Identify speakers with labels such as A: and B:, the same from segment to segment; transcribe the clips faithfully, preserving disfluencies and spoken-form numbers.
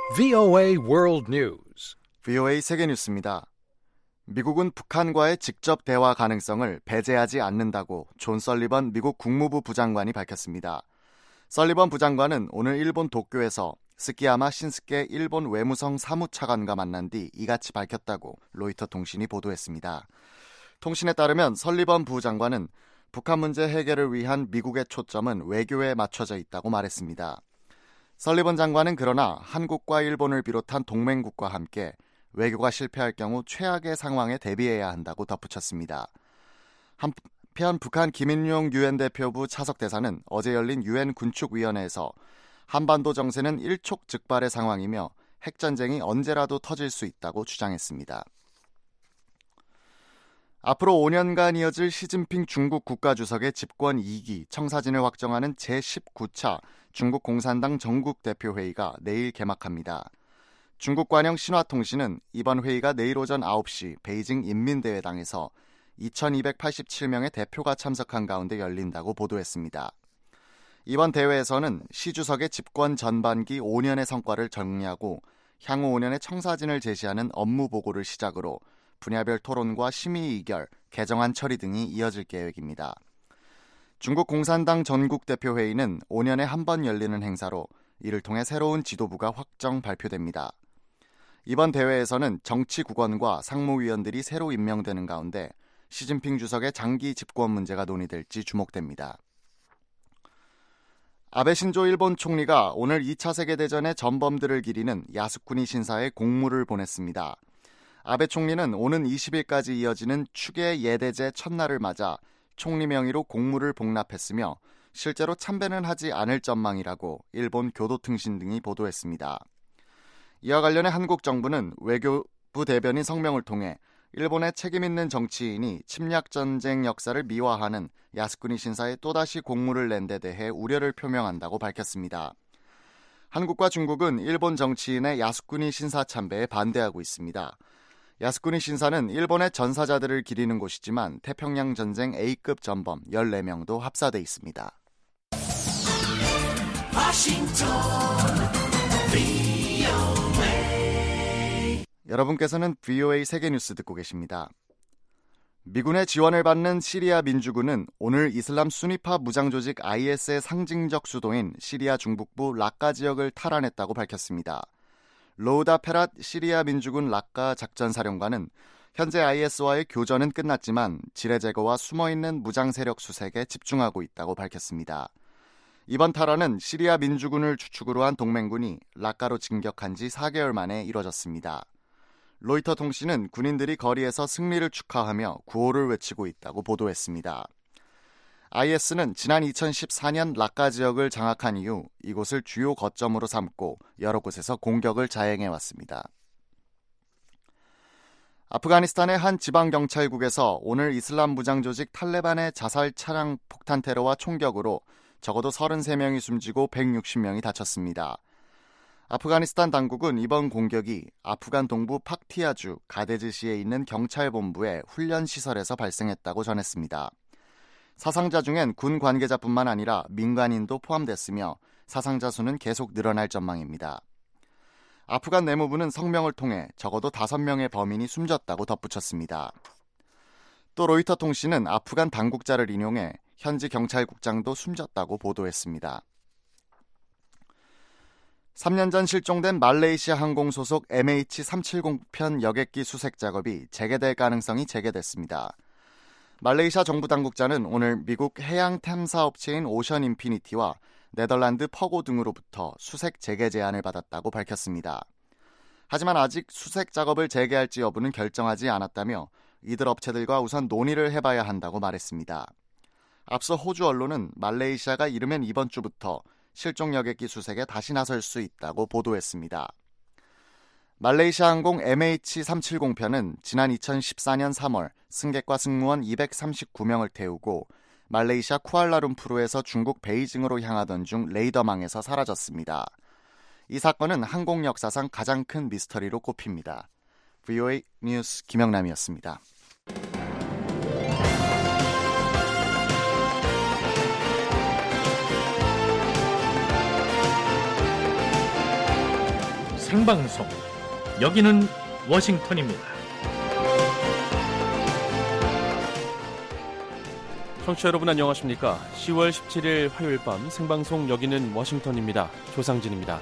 A: 브이오에이 World News.
B: 브이오에이 세계뉴스입니다. 미국은 북한과의 직접 대화 가능성을 배제하지 않는다고 존 설리번 미국 국무부 부장관이 밝혔습니다. 설리번 부장관은 오늘 일본 도쿄에서 스키야마 신스케 일본 외무성 사무차관과 만난 뒤 이같이 밝혔다고 로이터 통신이 보도했습니다. 통신에 따르면 설리번 부장관은 북한 문제 해결을 위한 미국의 초점은 외교에 맞춰져 있다고 말했습니다. 설리번 장관은 그러나 한국과 일본을 비롯한 동맹국과 함께 외교가 실패할 경우 최악의 상황에 대비해야 한다고 덧붙였습니다. 한편 북한 김인용 유엔 대표부 차석대사는 어제 열린 유엔 군축위원회에서 한반도 정세는 일촉즉발의 상황이며 핵전쟁이 언제라도 터질 수 있다고 주장했습니다. 앞으로 오 년간 이어질 시진핑 중국 국가주석의 집권 이 기 청사진을 확정하는 제십구 차 중국 공산당 전국대표회의가 내일 개막합니다. 중국 관영 신화통신은 이번 회의가 내일 오전 아홉 시 베이징 인민대회당에서 이천이백팔십칠 명의 대표가 참석한 가운데 열린다고 보도했습니다. 이번 대회에서는 시 주석의 집권 전반기 오 년의 성과를 정리하고 향후 오 년의 청사진을 제시하는 업무 보고를 시작으로 분야별 토론과 심의 의결, 개정안 처리 등이 이어질 계획입니다. 중국 공산당 전국대표회의는 오 년에 한 번 열리는 행사로 이를 통해 새로운 지도부가 확정 발표됩니다. 이번 대회에서는 정치국원과 상무위원들이 새로 임명되는 가운데 시진핑 주석의 장기 집권 문제가 논의될지 주목됩니다. 아베 신조 일본 총리가 오늘 이 차 세계대전의 전범들을 기리는 야스쿠니 신사에 공물을 보냈습니다. 아베 총리는 오는 이십 일까지 이어지는 추계 예대제 첫날을 맞아 총리 명의로 공물을 복납했으며 실제로 참배는 하지 않을 전망이라고 일본 교도통신 등이 보도했습니다. 이와 관련해 한국 정부는 외교부 대변인 성명을 통해 일본의 책임있는 정치인이 침략전쟁 역사를 미화하는 야스쿠니 신사에 또다시 공물을 낸 데 대해 우려를 표명한다고 밝혔습니다. 한국과 중국은 일본 정치인의 야스쿠니 신사 참배에 반대하고 있습니다. 야스쿠니 신사는 일본의 전사자들을 기리는 곳이지만 태평양 전쟁 A급 전범 열네 명도 합사돼 있습니다.
C: 워싱턴 브이오에이.
B: 여러분께서는 브이오에이 세계뉴스 듣고 계십니다. 미군의 지원을 받는 시리아 민주군은 오늘 이슬람 수니파 무장조직 아이에스의 상징적 수도인 시리아 중북부 락카 지역을 탈환했다고 밝혔습니다. 로우다 페랏 시리아 민주군 락카 작전사령관은 현재 아이에스와의 교전은 끝났지만 지뢰 제거와 숨어있는 무장 세력 수색에 집중하고 있다고 밝혔습니다. 이번 탈환은 시리아 민주군을 주축으로 한 동맹군이 락카로 진격한 지 사 개월 만에 이뤄졌습니다. 로이터 통신은 군인들이 거리에서 승리를 축하하며 구호를 외치고 있다고 보도했습니다. 아이에스는 지난 이천십사 년 락카 지역을 장악한 이후 이곳을 주요 거점으로 삼고 여러 곳에서 공격을 자행해왔습니다. 아프가니스탄의 한 지방경찰국에서 오늘 이슬람 무장조직 탈레반의 자살 차량 폭탄 테러와 총격으로 적어도 서른세 명이 숨지고 백육십 명이 다쳤습니다. 아프가니스탄 당국은 이번 공격이 아프간 동부 팍티아주 가데즈시에 있는 경찰본부의 훈련시설에서 발생했다고 전했습니다. 사상자 중엔 군 관계자뿐만 아니라 민간인도 포함됐으며 사상자 수는 계속 늘어날 전망입니다. 아프간 내무부는 성명을 통해 적어도 다섯 명의 범인이 숨졌다고 덧붙였습니다. 또 로이터 통신은 아프간 당국자를 인용해 현지 경찰국장도 숨졌다고 보도했습니다. 삼 년 전 실종된 말레이시아 항공 소속 엠에이치 삼백칠십 편 여객기 수색 작업이 재개될 가능성이 제기됐습니다. 말레이시아 정부 당국자는 오늘 미국 해양 탐사 업체인 오션 인피니티와 네덜란드 퍼고 등으로부터 수색 재개 제안을 받았다고 밝혔습니다. 하지만 아직 수색 작업을 재개할지 여부는 결정하지 않았다며 이들 업체들과 우선 논의를 해봐야 한다고 말했습니다. 앞서 호주 언론은 말레이시아가 이르면 이번 주부터 실종 여객기 수색에 다시 나설 수 있다고 보도했습니다. 말레이시아 항공 엠에이치 삼백칠십 편은 지난 이천십사 년 삼월 승객과 승무원 이백삼십구 명을 태우고 말레이시아 쿠알라룸푸르에서 중국 베이징으로 향하던 중 레이더망에서 사라졌습니다. 이 사건은 항공 역사상 가장 큰 미스터리로 꼽힙니다. 브이오에이 뉴스 김영남이었습니다.
C: 생방송. 여기는 워싱턴입니다.
D: 청취자 여러분 안녕하십니까? 시월 십칠일 화요일 밤 생방송 여기는 워싱턴입니다. 조상진입니다.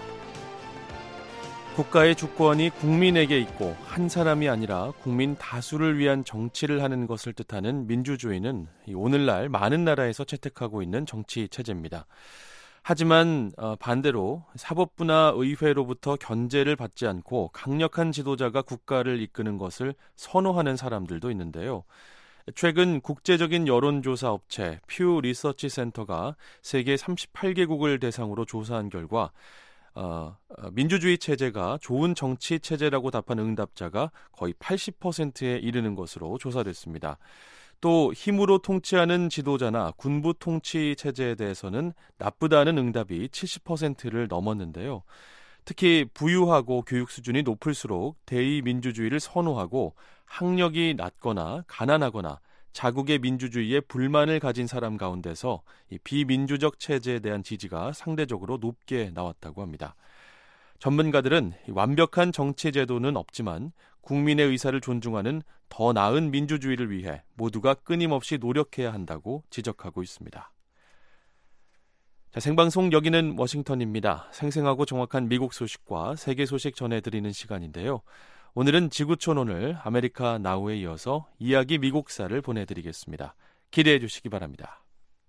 D: 국가의 주권이 국민에게 있고 한 사람이 아니라 국민 다수를 위한 정치를 하는 것을 뜻하는 민주주의는 오늘날 많은 나라에서 채택하고 있는 정치 체제입니다. 하지만 반대로 사법부나 의회로부터 견제를 받지 않고 강력한 지도자가 국가를 이끄는 것을 선호하는 사람들도 있는데요. 최근 국제적인 여론조사 업체 퓨 리서치 센터가 세계 삼십팔 개국을 대상으로 조사한 결과 어, 민주주의 체제가 좋은 정치 체제라고 답한 응답자가 거의 팔십 퍼센트에 이르는 것으로 조사됐습니다. 또 힘으로 통치하는 지도자나 군부 통치 체제에 대해서는 나쁘다는 응답이 칠십 퍼센트를 넘었는데요. 특히 부유하고 교육 수준이 높을수록 대의민주주의를 선호하고 학력이 낮거나 가난하거나 자국의 민주주의에 불만을 가진 사람 가운데서 이 비민주적 체제에 대한 지지가 상대적으로 높게 나왔다고 합니다. 전문가들은 완벽한 정치 제도는 없지만 국민의 의사를 존중하는 더 나은 민주주의를 위해 모두가 끊임없이 노력해야 한다고 지적하고 있습니다. 자, 생방송 여기는 워싱턴입니다. 생생하고 정확한 미국 소식과 세계 소식 전해드리는 시간인데요. 오늘은 지구촌 오늘 아메리카 나우에 이어서 이야기 미국사를 보내드리겠습니다. 기대해 주시기 바랍니다.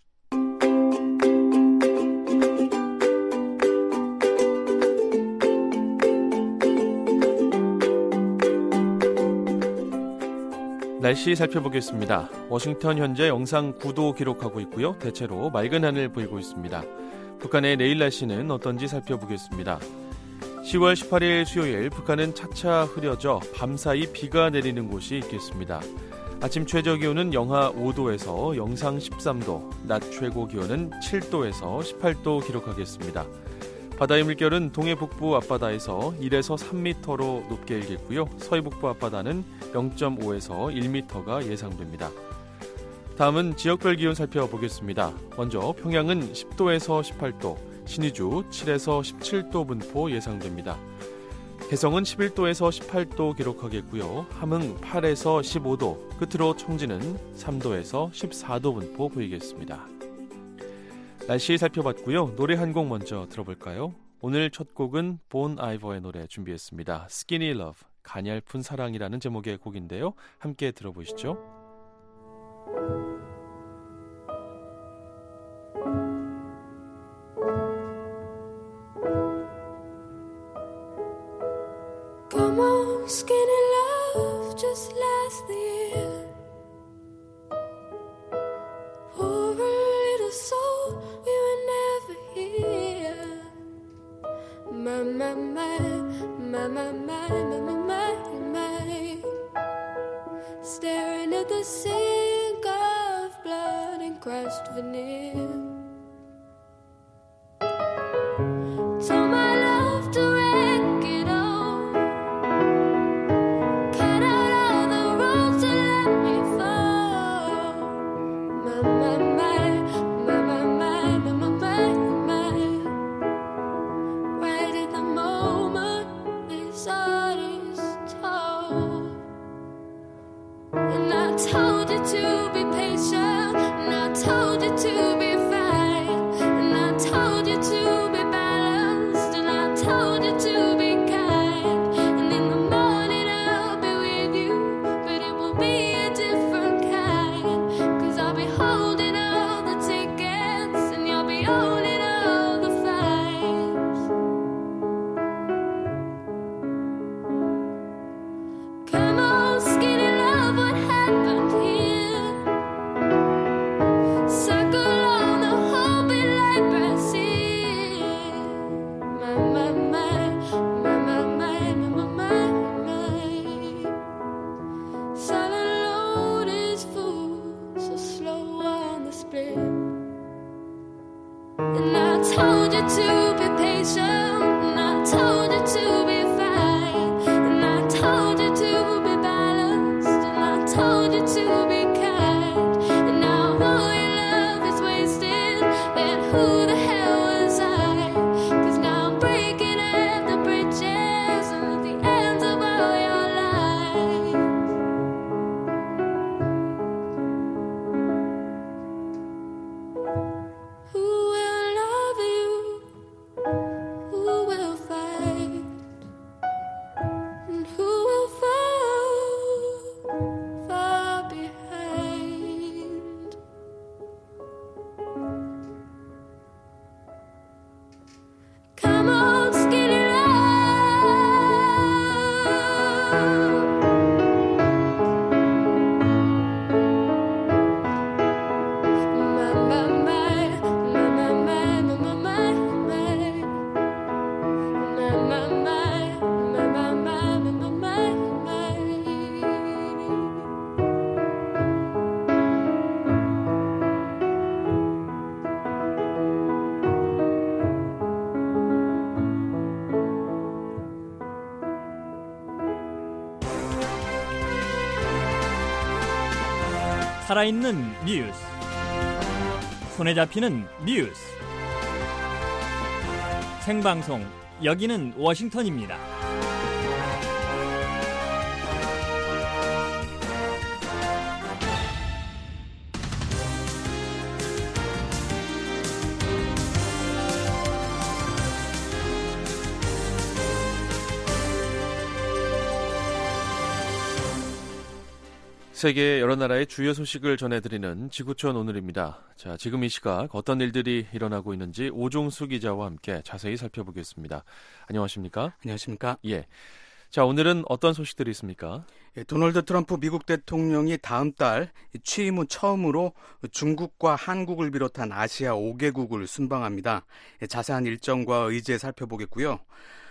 D: 날씨 살펴보겠습니다. 워싱턴 현재 영상 구 도 기록하고 있고요. 대체로 맑은 하늘 보이고 있습니다. 북한의 내일 날씨는 어떤지 살펴보겠습니다. 시월 십팔일 수요일 북한은 차차 흐려져 밤사이 비가 내리는 곳이 있겠습니다. 아침 최저 기온은 영하 오 도에서 영상 십삼 도, 낮 최고 기온은 칠 도에서 십팔 도 기록하겠습니다. 바다의 물결은 동해 북부 앞바다에서 일에서 삼 미터로 높게 일겠고요. 서해 북부 앞바다는 영 점 오에서 일 미터가 예상됩니다. 다음은 지역별 기온 살펴보겠습니다. 먼저 평양은 십 도에서 십팔 도, 신의주 칠에서 십칠 도 분포 예상됩니다. 개성은 십일 도에서 십팔 도 기록하겠고요. 함흥 팔에서 십오 도, 끝으로 청진은 삼 도에서 십사 도 분포 보이겠습니다. 날씨 살펴봤고요. 노래 한 곡 먼저 들어볼까요? 오늘 첫 곡은 본 아이버의 노래 준비했습니다. Skinny Love, 가냘픈 사랑이라는 제목의 곡인데요. 함께 들어보시죠.
E: Come on, skinny love, just last the year. Poor little soul, we were never here. My, my, my, my, my, my, my, my, my. Staring at the sink of blood and crushed veneer. Told my love to wreck it all. Cut out all the ropes to let me fall. My, my, my, my, my, my, my, my, my, my. Right at the moment this heart is torn. And I told you to be patient, and I told you to be fine, and I told you to be balanced, and I told you to be kind. And in the morning I'll be with you, but it will be a different kind. 'Cause I'll be holding all the tickets, and you'll be owning all the flights. Come on, skinny love, what happened here? Circle on the whole bit like Brazil. My, my, my, my, my, my, my, my, my. Silent load is full, so slow on the split. And I told you to be patient, and I told you to be fine, and I told you to be balanced, and I told you to be kind. And now all your love is wasted, and who the hell was I? 'Cause now I'm breaking at the bridges.
F: 살아있는 뉴스, 손에 잡히는 뉴스, 생방송, 여기는 워싱턴입니다.
D: 세계 여러 나라의 주요 소식을 전해드리는 지구촌 오늘입니다. 자, 지금 이 시각 어떤 일들이 일어나고 있는지 오종수 기자와 함께 자세히 살펴보겠습니다. 안녕하십니까?
G: 안녕하십니까?
D: 예. 자, 오늘은 어떤 소식들이 있습니까?
G: 예, 도널드 트럼프 미국 대통령이 다음 달 취임 후 처음으로 중국과 한국을 비롯한 아시아 오 개국을 순방합니다. 예, 자세한 일정과 의제 살펴보겠고요.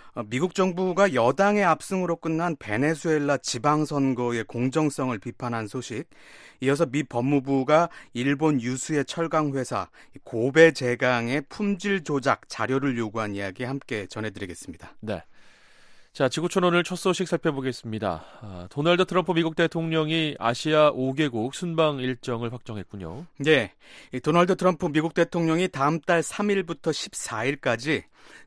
G: 미국 정부가 여당의 압승으로 끝난 베네수엘라 지방선거의 공정성을 비판한 소식, 이어서 미 법무부가 일본 유수의 철강회사 고베 제강의 품질 조작 자료를 요구한 이야기 함께 전해드리겠습니다.
D: 네. 자, 지구촌 오늘 첫 소식 살펴보겠습니다. 아, 도널드 트럼프 미국 대통령이 아시아 오 개국 순방 일정을 확정했군요.
G: 네, 도널드 트럼프 미국 대통령이 다음 달 삼 일부터 십사 일까지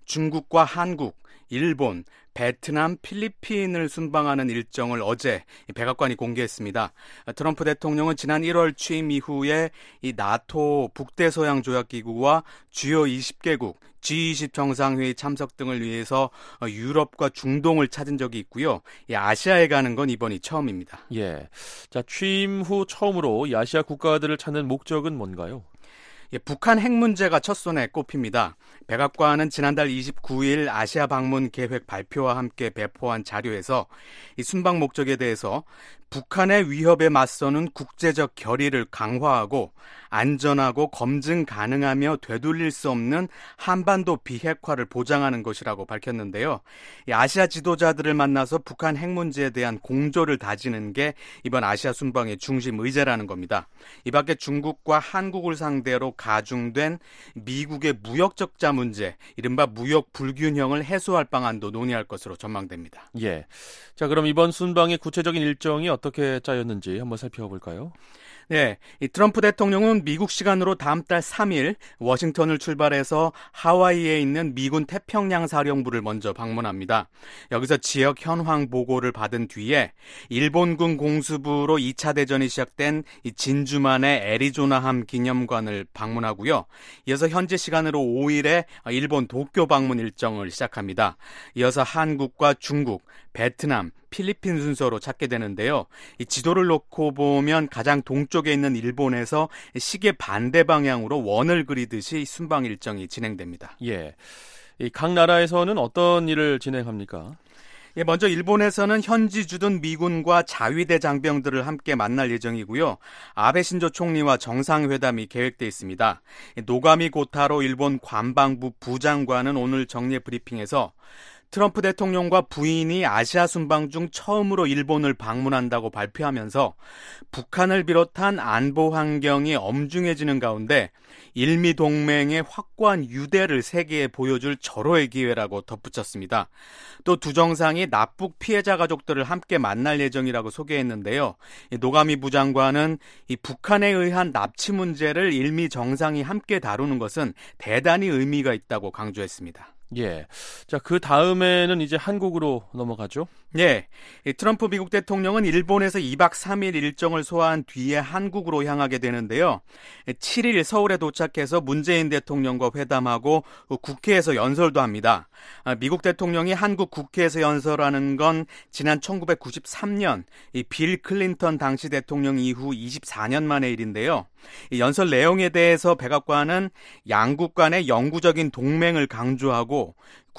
G: 중국과 한국, 일본, 베트남, 필리핀을 순방하는 일정을 어제 백악관이 공개했습니다. 트럼프 대통령은 지난 일월 취임 이후에 이 나토 북대서양 조약기구와 주요 이십 개국, 지 이십 정상회의 참석 등을 위해서 유럽과 중동을 찾은 적이 있고요. 이 아시아에 가는 건 이번이 처음입니다.
D: 예. 자, 취임 후 처음으로 이 아시아 국가들을 찾는 목적은 뭔가요?
G: 예, 북한 핵 문제가 첫손에 꼽힙니다. 백악관은 지난달 이십구 일 아시아 방문 계획 발표와 함께 배포한 자료에서 이 순방 목적에 대해서 북한의 위협에 맞서는 국제적 결의를 강화하고 안전하고 검증 가능하며 되돌릴 수 없는 한반도 비핵화를 보장하는 것이라고 밝혔는데요. 이 아시아 지도자들을 만나서 북한 핵 문제에 대한 공조를 다지는 게 이번 아시아 순방의 중심 의제라는 겁니다. 이 밖에 중국과 한국을 상대로 가중된 미국의 무역 적자 문제, 이른바 무역 불균형을 해소할 방안도 논의할 것으로 전망됩니다.
D: 예. 자, 그럼 이번 순방의 구체적인 일정이 어떻게 짜였는지 한번 살펴볼까요?
G: 네, 이 트럼프 대통령은 미국 시간으로 다음 달 삼 일 워싱턴을 출발해서 하와이에 있는 미군 태평양 사령부를 먼저 방문합니다. 여기서 지역 현황 보고를 받은 뒤에 일본군 공수부로 이 차 대전이 시작된 이 진주만의 애리조나함 기념관을 방문하고요. 이어서 현지 시간으로 오 일에 일본 도쿄 방문 일정을 시작합니다. 이어서 한국과 중국, 베트남, 필리핀 순서로 찾게 되는데요. 이 지도를 놓고 보면 가장 동쪽에 있는 일본에서 시계 반대 방향으로 원을 그리듯이 순방 일정이 진행됩니다.
D: 예, 이 각 나라에서는 어떤 일을 진행합니까?
G: 예, 먼저 일본에서는 현지 주둔 미군과 자위대 장병들을 함께 만날 예정이고요. 아베 신조 총리와 정상회담이 계획돼 있습니다. 노가미 고타로 일본 관방부 부장관은 오늘 정례 브리핑에서 트럼프 대통령과 부인이 아시아 순방 중 처음으로 일본을 방문한다고 발표하면서 북한을 비롯한 안보 환경이 엄중해지는 가운데 일미 동맹의 확고한 유대를 세계에 보여줄 절호의 기회라고 덧붙였습니다. 또 두 정상이 납북 피해자 가족들을 함께 만날 예정이라고 소개했는데요. 노가미 부장관은 이 북한에 의한 납치 문제를 일미 정상이 함께 다루는 것은 대단히 의미가 있다고 강조했습니다.
D: 예. 자, 그 다음에는 이제 한국으로 넘어가죠.
G: 예. 트럼프 미국 대통령은 일본에서 이박 삼 일 일정을 소화한 뒤에 한국으로 향하게 되는데요. 칠 일 서울에 도착해서 문재인 대통령과 회담하고 국회에서 연설도 합니다. 미국 대통령이 한국 국회에서 연설하는 건 지난 천구백구십삼 년 이 빌 클린턴 당시 대통령 이후 이십사 년 만의 일인데요. 연설 내용에 대해서 백악관은 양국 간의 영구적인 동맹을 강조하고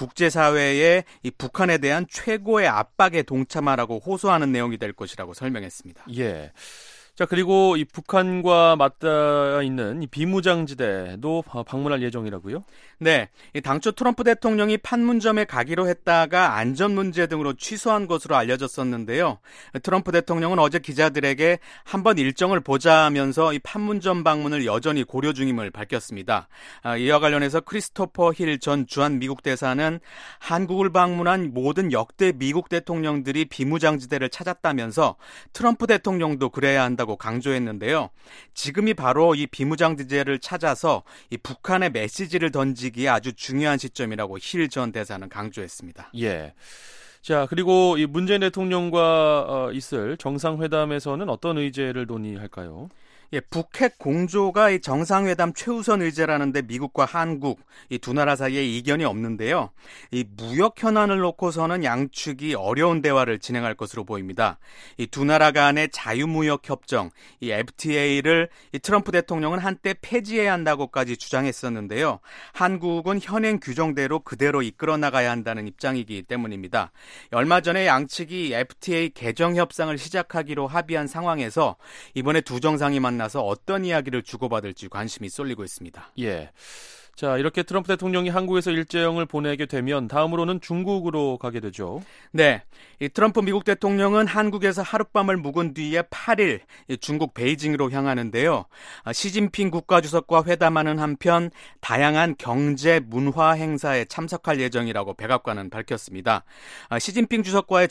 G: 국제사회에 이 북한에 대한 최고의 압박에 동참하라고 호소하는 내용이 될 것이라고 설명했습니다.
D: 예. 자, 그리고 이 북한과 맞닿아 있는 이 비무장지대도 방문할 예정이라고요?
G: 네, 당초 트럼프 대통령이 판문점에 가기로 했다가 안전 문제 등으로 취소한 것으로 알려졌었는데요. 트럼프 대통령은 어제 기자들에게 한번 일정을 보자면서 이 판문점 방문을 여전히 고려 중임을 밝혔습니다. 이와 관련해서 크리스토퍼 힐 전 주한 미국 대사는 한국을 방문한 모든 역대 미국 대통령들이 비무장지대를 찾았다면서 트럼프 대통령도 그래야 한다고 강조했는데요. 지금이 바로 이 비무장지대를 찾아서 이 북한의 메시지를 던지기 기에 아주 중요한 시점이라고 힐 전 대사는 강조했습니다.
D: 예. 자, 그리고 이 문재인 대통령과 어, 있을 정상회담에서는 어떤 의제를 논의할까요?
G: 예, 북핵 공조가 이 정상회담 최우선 의제라는데 미국과 한국 이 두 나라 사이에 이견이 없는데요. 이 무역 현안을 놓고서는 양측이 어려운 대화를 진행할 것으로 보입니다. 이 두 나라 간의 자유무역 협정, 이 에프티에이를 이 트럼프 대통령은 한때 폐지해야 한다고까지 주장했었는데요. 한국은 현행 규정대로 그대로 이끌어 나가야 한다는 입장이기 때문입니다. 얼마 전에 양측이 에프티에이 개정 협상을 시작하기로 합의한 상황에서 이번에 두 정상이 만나 나서 어떤 이야기를 주고받을지 관심이 쏠리고 있습니다.
D: 예. 자, 이렇게 트럼프 대통령이 한국에서 일정을 보내게 되면 다음으로는 중국으로 가게 되죠.
G: 네, 이 트럼프 미국 대통령은 한국에서 하룻밤을 묵은 뒤에 팔 일 중국 베이징으로 향하는데요. 시진핑 국가주석과 회담하는 한편 다양한 경제, 문화 행사에 참석할 예정이라고 백악관은 밝혔습니다. 시진핑 주석과의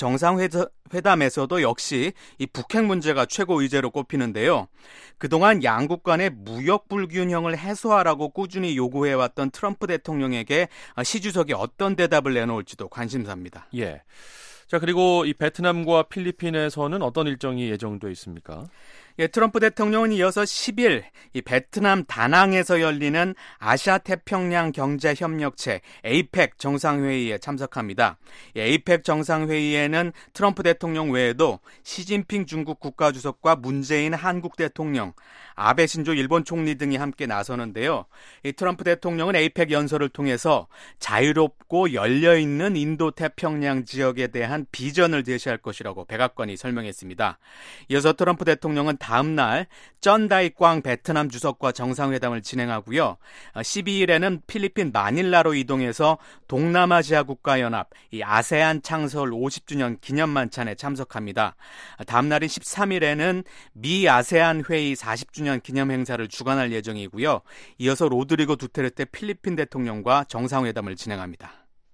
G: 정상회담에서도 역시 이 북핵 문제가 최고 의제로 꼽히는데요. 그동안 양국 간의 무역 불균형을 해소하라고 꾸준히 요구해왔던 트럼프 대통령에게 시 주석이 어떤 대답을 내놓을지도 관심사입니다.
D: 예. 자, 그리고 이 베트남과 필리핀에서는 어떤 일정이 예정돼 있습니까?
G: 예, 트럼프 대통령은 이어서 십 일 이 베트남 다낭에서 열리는 아시아 태평양 경제협력체 에이펙 정상회의에 참석합니다. 이 에이펙 정상회의에는 트럼프 대통령 외에도 시진핑 중국 국가주석과 문재인 한국 대통령, 아베 신조 일본 총리 등이 함께 나서는데요. 이 트럼프 대통령은 에이펙 연설을 통해서 자유롭고 열려있는 인도 태평양 지역에 대한 비전을 제시할 것이라고 백악관이 설명했습니다. 이어서 트럼프 대통령은 다음 날 쩐다이꽝 베트남 주석과 정상회담을 진행하고요. 십이 일에는 필리핀 마닐라로 이동해서 동남아시아 국가연합 이 아세안 창설 오십 주년 기념 만찬에 참석합니다. 다음 날인 십삼 일에는 미 아세안 회의 사십 주년 기념 행사를 주관할 예정이고요. 이어서 로드리고 두테르테 필리핀 대통령과 정상회담을 진행합니다.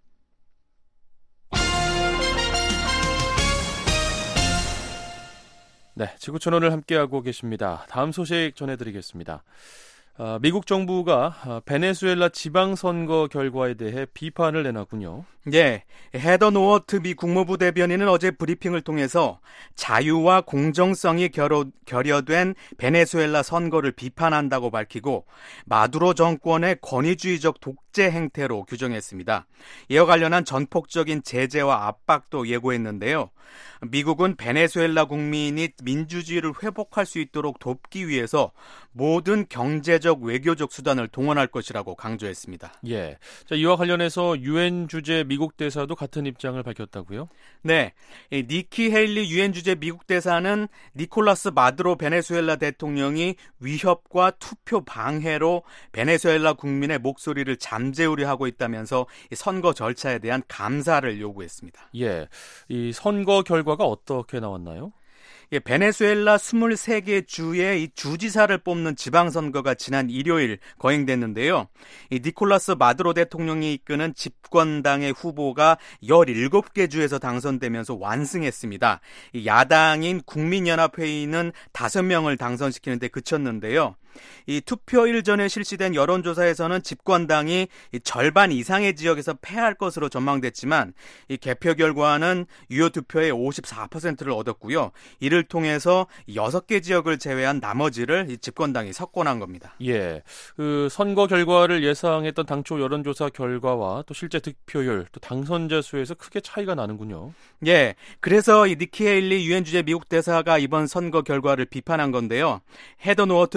D: 네, 지구촌오늘 함께하고 계십니다. 다음 소식 전해드리겠습니다. 어, 미국 정부가 어, 베네수엘라 지방선거 결과에 대해 비판을 내놨군요.
G: 네, 헤더 노어트 미 국무부 대변인은 어제 브리핑을 통해서 자유와 공정성이 결여, 결여된 베네수엘라 선거를 비판한다고 밝히고 마두로 정권의 권위주의적 독재 행태로 규정했습니다. 이와 관련한 전폭적인 제재와 압박도 예고했는데요. 미국은 베네수엘라 국민이 민주주의를 회복할 수 있도록 돕기 위해서 모든 경제적, 외교적 수단을 동원할 것이라고 강조했습니다.
D: 예, 자, 이와 관련해서 유엔 주재 미국 대사도 같은 입장을 밝혔다고요?
G: 네, 니키 헤일리 유엔 주재 미국 대사는 니콜라스 마두로 베네수엘라 대통령이 위협과 투표 방해로 베네수엘라 국민의 목소리를 잠재우려 하고 있다면서 선거 절차에 대한 감사를 요구했습니다.
D: 예, 이 선거 결과가 어떻게 나왔나요?
G: 예, 베네수엘라 이십삼 개 주의 이 주지사를 뽑는 지방선거가 지난 일요일 거행됐는데요. 이 니콜라스 마두로 대통령이 이끄는 집권당의 후보가 열일곱 개 주에서 당선되면서 완승했습니다. 이 야당인 국민연합회의는 다섯 명을 당선시키는 데 그쳤는데요. 이 투표일 전에 실시된 여론조사에서는 집권당이 이 절반 이상의 지역에서 패할 것으로 전망됐지만 이 개표 결과는 유효 투표의 오십사 퍼센트를 얻었고요. 이를 통해서 여섯 개 지역을 제외한 나머지를 이 집권당이 석권한 겁니다.
D: 예, 그 선거 결과를 예상했던 당초 여론조사 결과와 또 실제 득표율, 또 당선자 수에서 크게 차이가 나는군요.
G: 예, 그래서 이 니키 헤일리 유엔 주재 미국 대사가 이번 선거 결과를 비판한 건데요. 헤더 노어트 미 국무부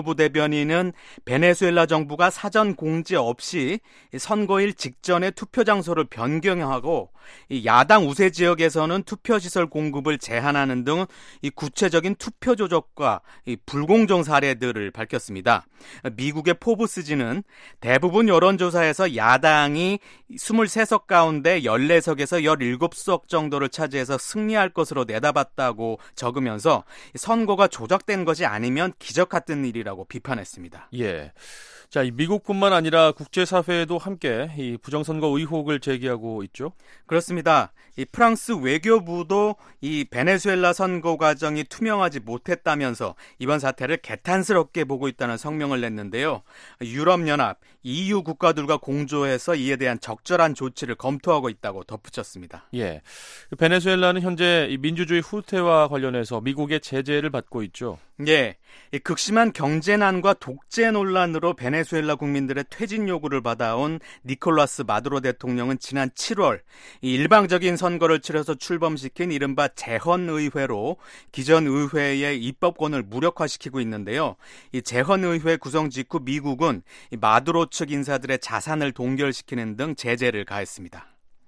G: 법무부 대변인은 베네수엘라 정부가 사전 공지 없이 선거일 직전에 투표 장소를 변경하고 이 야당 우세 지역에서는 투표시설 공급을 제한하는 등 이 구체적인 투표 조작과 이 불공정 사례들을 밝혔습니다. 미국의 포브스지는 대부분 여론조사에서 야당이 이십삼 석 가운데 열네 석에서 열일곱 석 정도를 차지해서 승리할 것으로 내다봤다고 적으면서 선거가 조작된 것이 아니면 기적 같은 일이라고 비판했습니다.
D: 예. 자, 이 미국뿐만 아니라 국제사회에도 함께 이 부정선거 의혹을 제기하고 있죠?
G: 그렇습니다. 이 프랑스 외교부도 이 베네수엘라 선거 과정이 투명하지 못했다면서 이번 사태를 개탄스럽게 보고 있다는 성명을 냈는데요. 유럽연합, 이유 국가들과 공조해서 이에 대한 적절한 조치를 검토하고 있다고 덧붙였습니다.
D: 예. 베네수엘라는 현재 이 민주주의 후퇴와 관련해서 미국의 제재를 받고 있죠.
G: 예. 이 극심한 경제난과 독재 논란으로 베네수엘라 국민들의 퇴진 요구를 받아온 니콜라스 마두로 대통령은 지난 칠월 이 일방적인 선거를 치러서 출범시킨 이른바 재헌의회로 기존 의회의 입법권을 무력화시키고 있는데요. 이 재헌의회 구성 직후 미국은 이 마두로 측 인사들의 자산을 동결시키는 등 제재를 가했습니다.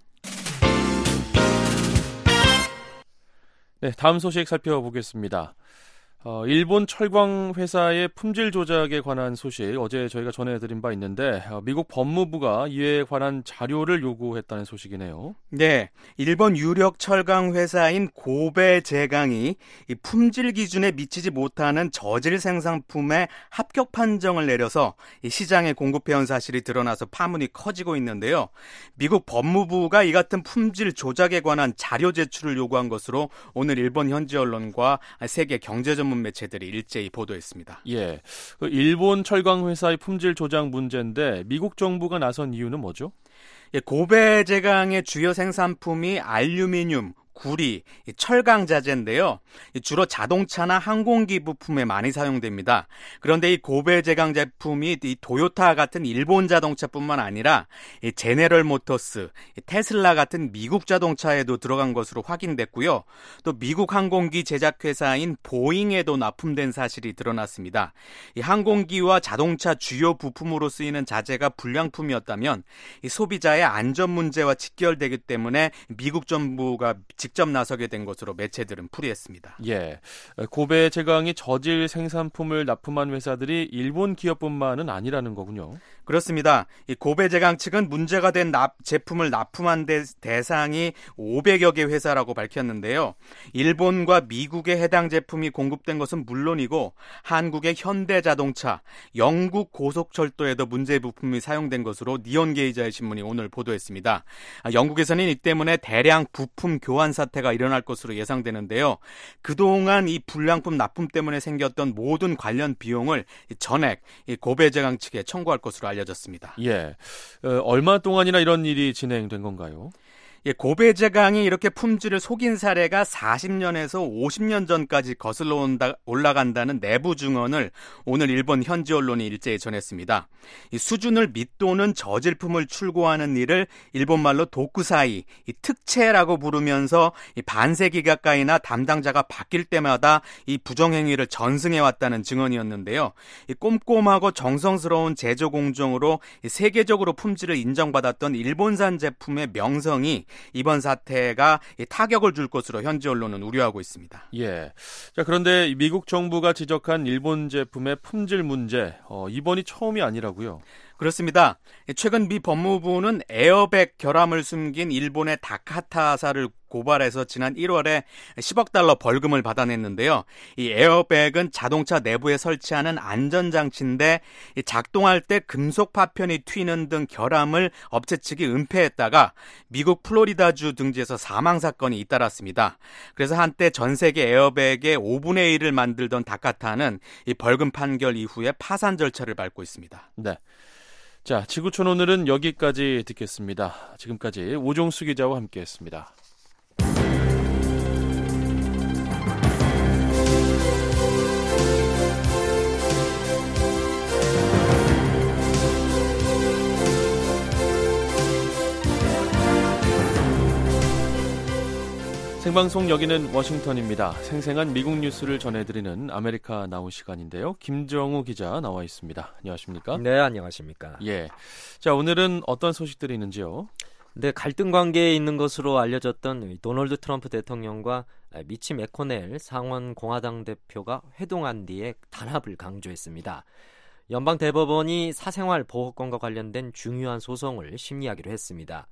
D: 네, 다음 소식 살펴보겠습니다. 어, 일본 철강 회사의 품질 조작에 관한 소식 어제 저희가 전해드린 바 있는데 어, 미국 법무부가 이에 관한 자료를 요구했다는 소식이네요.
G: 네, 일본 유력 철강 회사인 고베 제강이 이 품질 기준에 미치지 못하는 저질 생산품의 합격 판정을 내려서 이 시장에 공급해온 사실이 드러나서 파문이 커지고 있는데요. 미국 법무부가 이 같은 품질 조작에 관한 자료 제출을 요구한 것으로 오늘 일본 현지 언론과 세계 경제 전문 매체들이 일제히 보도했습니다.
D: 예, 일본 철강 회사의 품질 조작 문제인데 미국 정부가 나선 이유는 뭐죠?
G: 예, 고베 제강의 주요 생산품이 알루미늄, 구리, 철강 자재인데요. 주로 자동차나 항공기 부품에 많이 사용됩니다. 그런데 이 고베 제강 제품이 이 도요타 같은 일본 자동차뿐만 아니라 이 제네럴 모터스, 테슬라 같은 미국 자동차에도 들어간 것으로 확인됐고요. 또 미국 항공기 제작 회사인 보잉에도 납품된 사실이 드러났습니다. 이 항공기와 자동차 주요 부품으로 쓰이는 자재가 불량품이었다면 이 소비자의 안전 문제와 직결되기 때문에 미국 정부가 직접 나서게 된 것으로 매체들은 풀이했습니다.
D: 예, 고베 제강이 저질 생산품을 납품한 회사들이 일본 기업뿐만은 아니라는 거군요.
G: 그렇습니다. 이 고베 제강 측은 문제가 된 납, 제품을 납품한 대, 대상이 오백여 개 회사라고 밝혔는데요. 일본과 미국의 해당 제품이 공급된 것은 물론이고 한국의 현대자동차, 영국 고속철도에도 문제 부품이 사용된 것으로 니혼게이자의 신문이 오늘 보도했습니다. 영국에서는 이 때문에 대량 부품 교환 사태가 일어날 것으로 예상되는데요. 그동안 이 불량품 납품 때문에 생겼던 모든 관련 비용을 전액 이 고베 제강 측에 청구할 것으로 알려졌습니다.
D: 예, 어, 얼마 동안이나 이런 일이 진행된 건가요?
G: 예, 고베 제강이 이렇게 품질을 속인 사례가 사십 년에서 오십 년 전까지 거슬러 온다, 올라간다는 내부 증언을 오늘 일본 현지 언론이 일제히 전했습니다. 이 수준을 밑도는 저질품을 출고하는 일을 일본말로 도쿠사이, 이 특채라고 부르면서 이 반세기 가까이나 담당자가 바뀔 때마다 이 부정행위를 전승해왔다는 증언이었는데요. 이 꼼꼼하고 정성스러운 제조 공정으로 이 세계적으로 품질을 인정받았던 일본산 제품의 명성이 이번 사태가 타격을 줄 것으로 현지 언론은 우려하고 있습니다.
D: 예. 자, 그런데 미국 정부가 지적한 일본 제품의 품질 문제, 어, 이번이 처음이 아니라고요?
G: 그렇습니다. 최근 미 법무부는 에어백 결함을 숨긴 일본의 다카타사를 고발해서 지난 일월에 십억 달러 벌금을 받아냈는데요. 이 에어백은 자동차 내부에 설치하는 안전장치인데 작동할 때 금속 파편이 튀는 등 결함을 업체 측이 은폐했다가 미국 플로리다주 등지에서 사망 사건이 잇따랐습니다. 그래서 한때 전 세계 에어백의 오분의 일을 만들던 다카타는 이 벌금 판결 이후에 파산 절차를 밟고 있습니다.
D: 네. 자, 지구촌 오늘은 여기까지 듣겠습니다. 지금까지 오종수 기자와 함께했습니다. 생방송 여기는 워싱턴입니다. 생생한 미국 뉴스를 전해드리는 아메리카 나우 시간인데요. 김정우 기자 나와 있습니다. 안녕하십니까?
H: 네, 안녕하십니까?
D: 예. 자, 오늘은 어떤 소식들이 있는지요?
H: 네, 갈등 관계에 있는 것으로 알려졌던 도널드 트럼프 대통령과 미치 매코넬 상원 공화당 대표가 회동한 뒤에 단합을 강조했습니다. 연방 대법원이 사생활 보호권과 관련된 중요한 소송을 심리하기로 했습니다.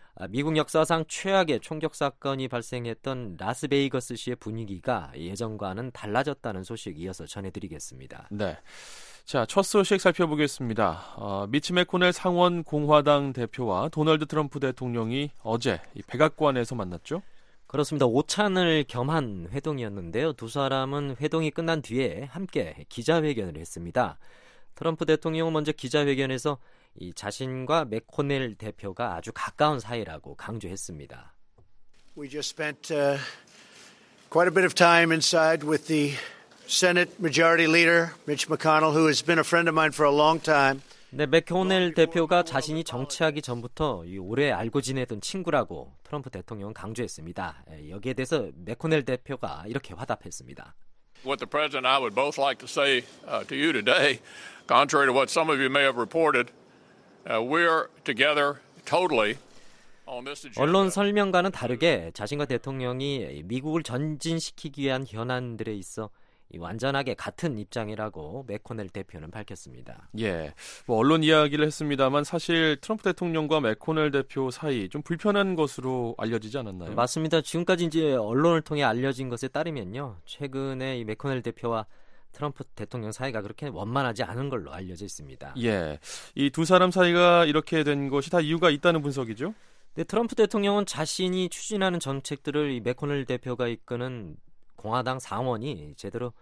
H: 미국 역사상 최악의 총격 사건이 발생했던 라스베이거스시의 분위기가 예전과는 달라졌다는 소식 이어서 전해드리겠습니다.
D: 네. 자, 첫 소식 살펴보겠습니다. 어, 미치 매코넬 상원 공화당 대표와 도널드 트럼프 대통령이 어제 이 백악관에서 만났죠?
H: 그렇습니다. 오찬을 겸한 회동이었는데요. 두 사람은 회동이 끝난 뒤에 함께 기자회견을 했습니다. 트럼프 대통령은 먼저 기자회견에서 이 자신과 매코넬 대표가 아주 가까운 사이라고 강조했습니다.
I: We just spent uh, quite a bit of time inside with the Senate Majority Leader Mitch McConnell, who has been a friend of mine for a long time.
H: 네, 매코넬 대표가 자신이 정치하기 전부터 이 오래 알고 지내던 친구라고 트럼프 대통령은 강조했습니다. 여기에 대해서 매코넬 대표가 이렇게 화답했습니다.
J: What the President and I would both like to say uh, to you today, contrary to what some of you may have reported, uh, we're together totally on this agenda.
H: 언론 설명과는 다르게 자신과 대통령이 미국을 전진시키기 위한 현안들에 있어 완전하게 같은 입장이라고 매코넬 대표는 밝혔습니다.
D: 예, 뭐 언론 이야기를 했습니다만 사실 트럼프 대통령과 매코넬 대표 사이 좀 불편한 것으로 알려지지 않았나요?
H: 맞습니다. 지금까지 이제 언론을 통해 알려진 것에 따르면요, 최근에 이 매코넬 대표와 트럼프 대통령 사이가 그렇게 원만하지 않은 걸로 알려져 있습니다.
D: 예, 이 두 사람 사이가 이렇게 된 것이 다 이유가 있다는 분석이죠?
H: 네, 트럼프 대통령은 자신이 추진하는 정책들을 이 매코넬 대표가 이끄는 공화당 상원이 제대로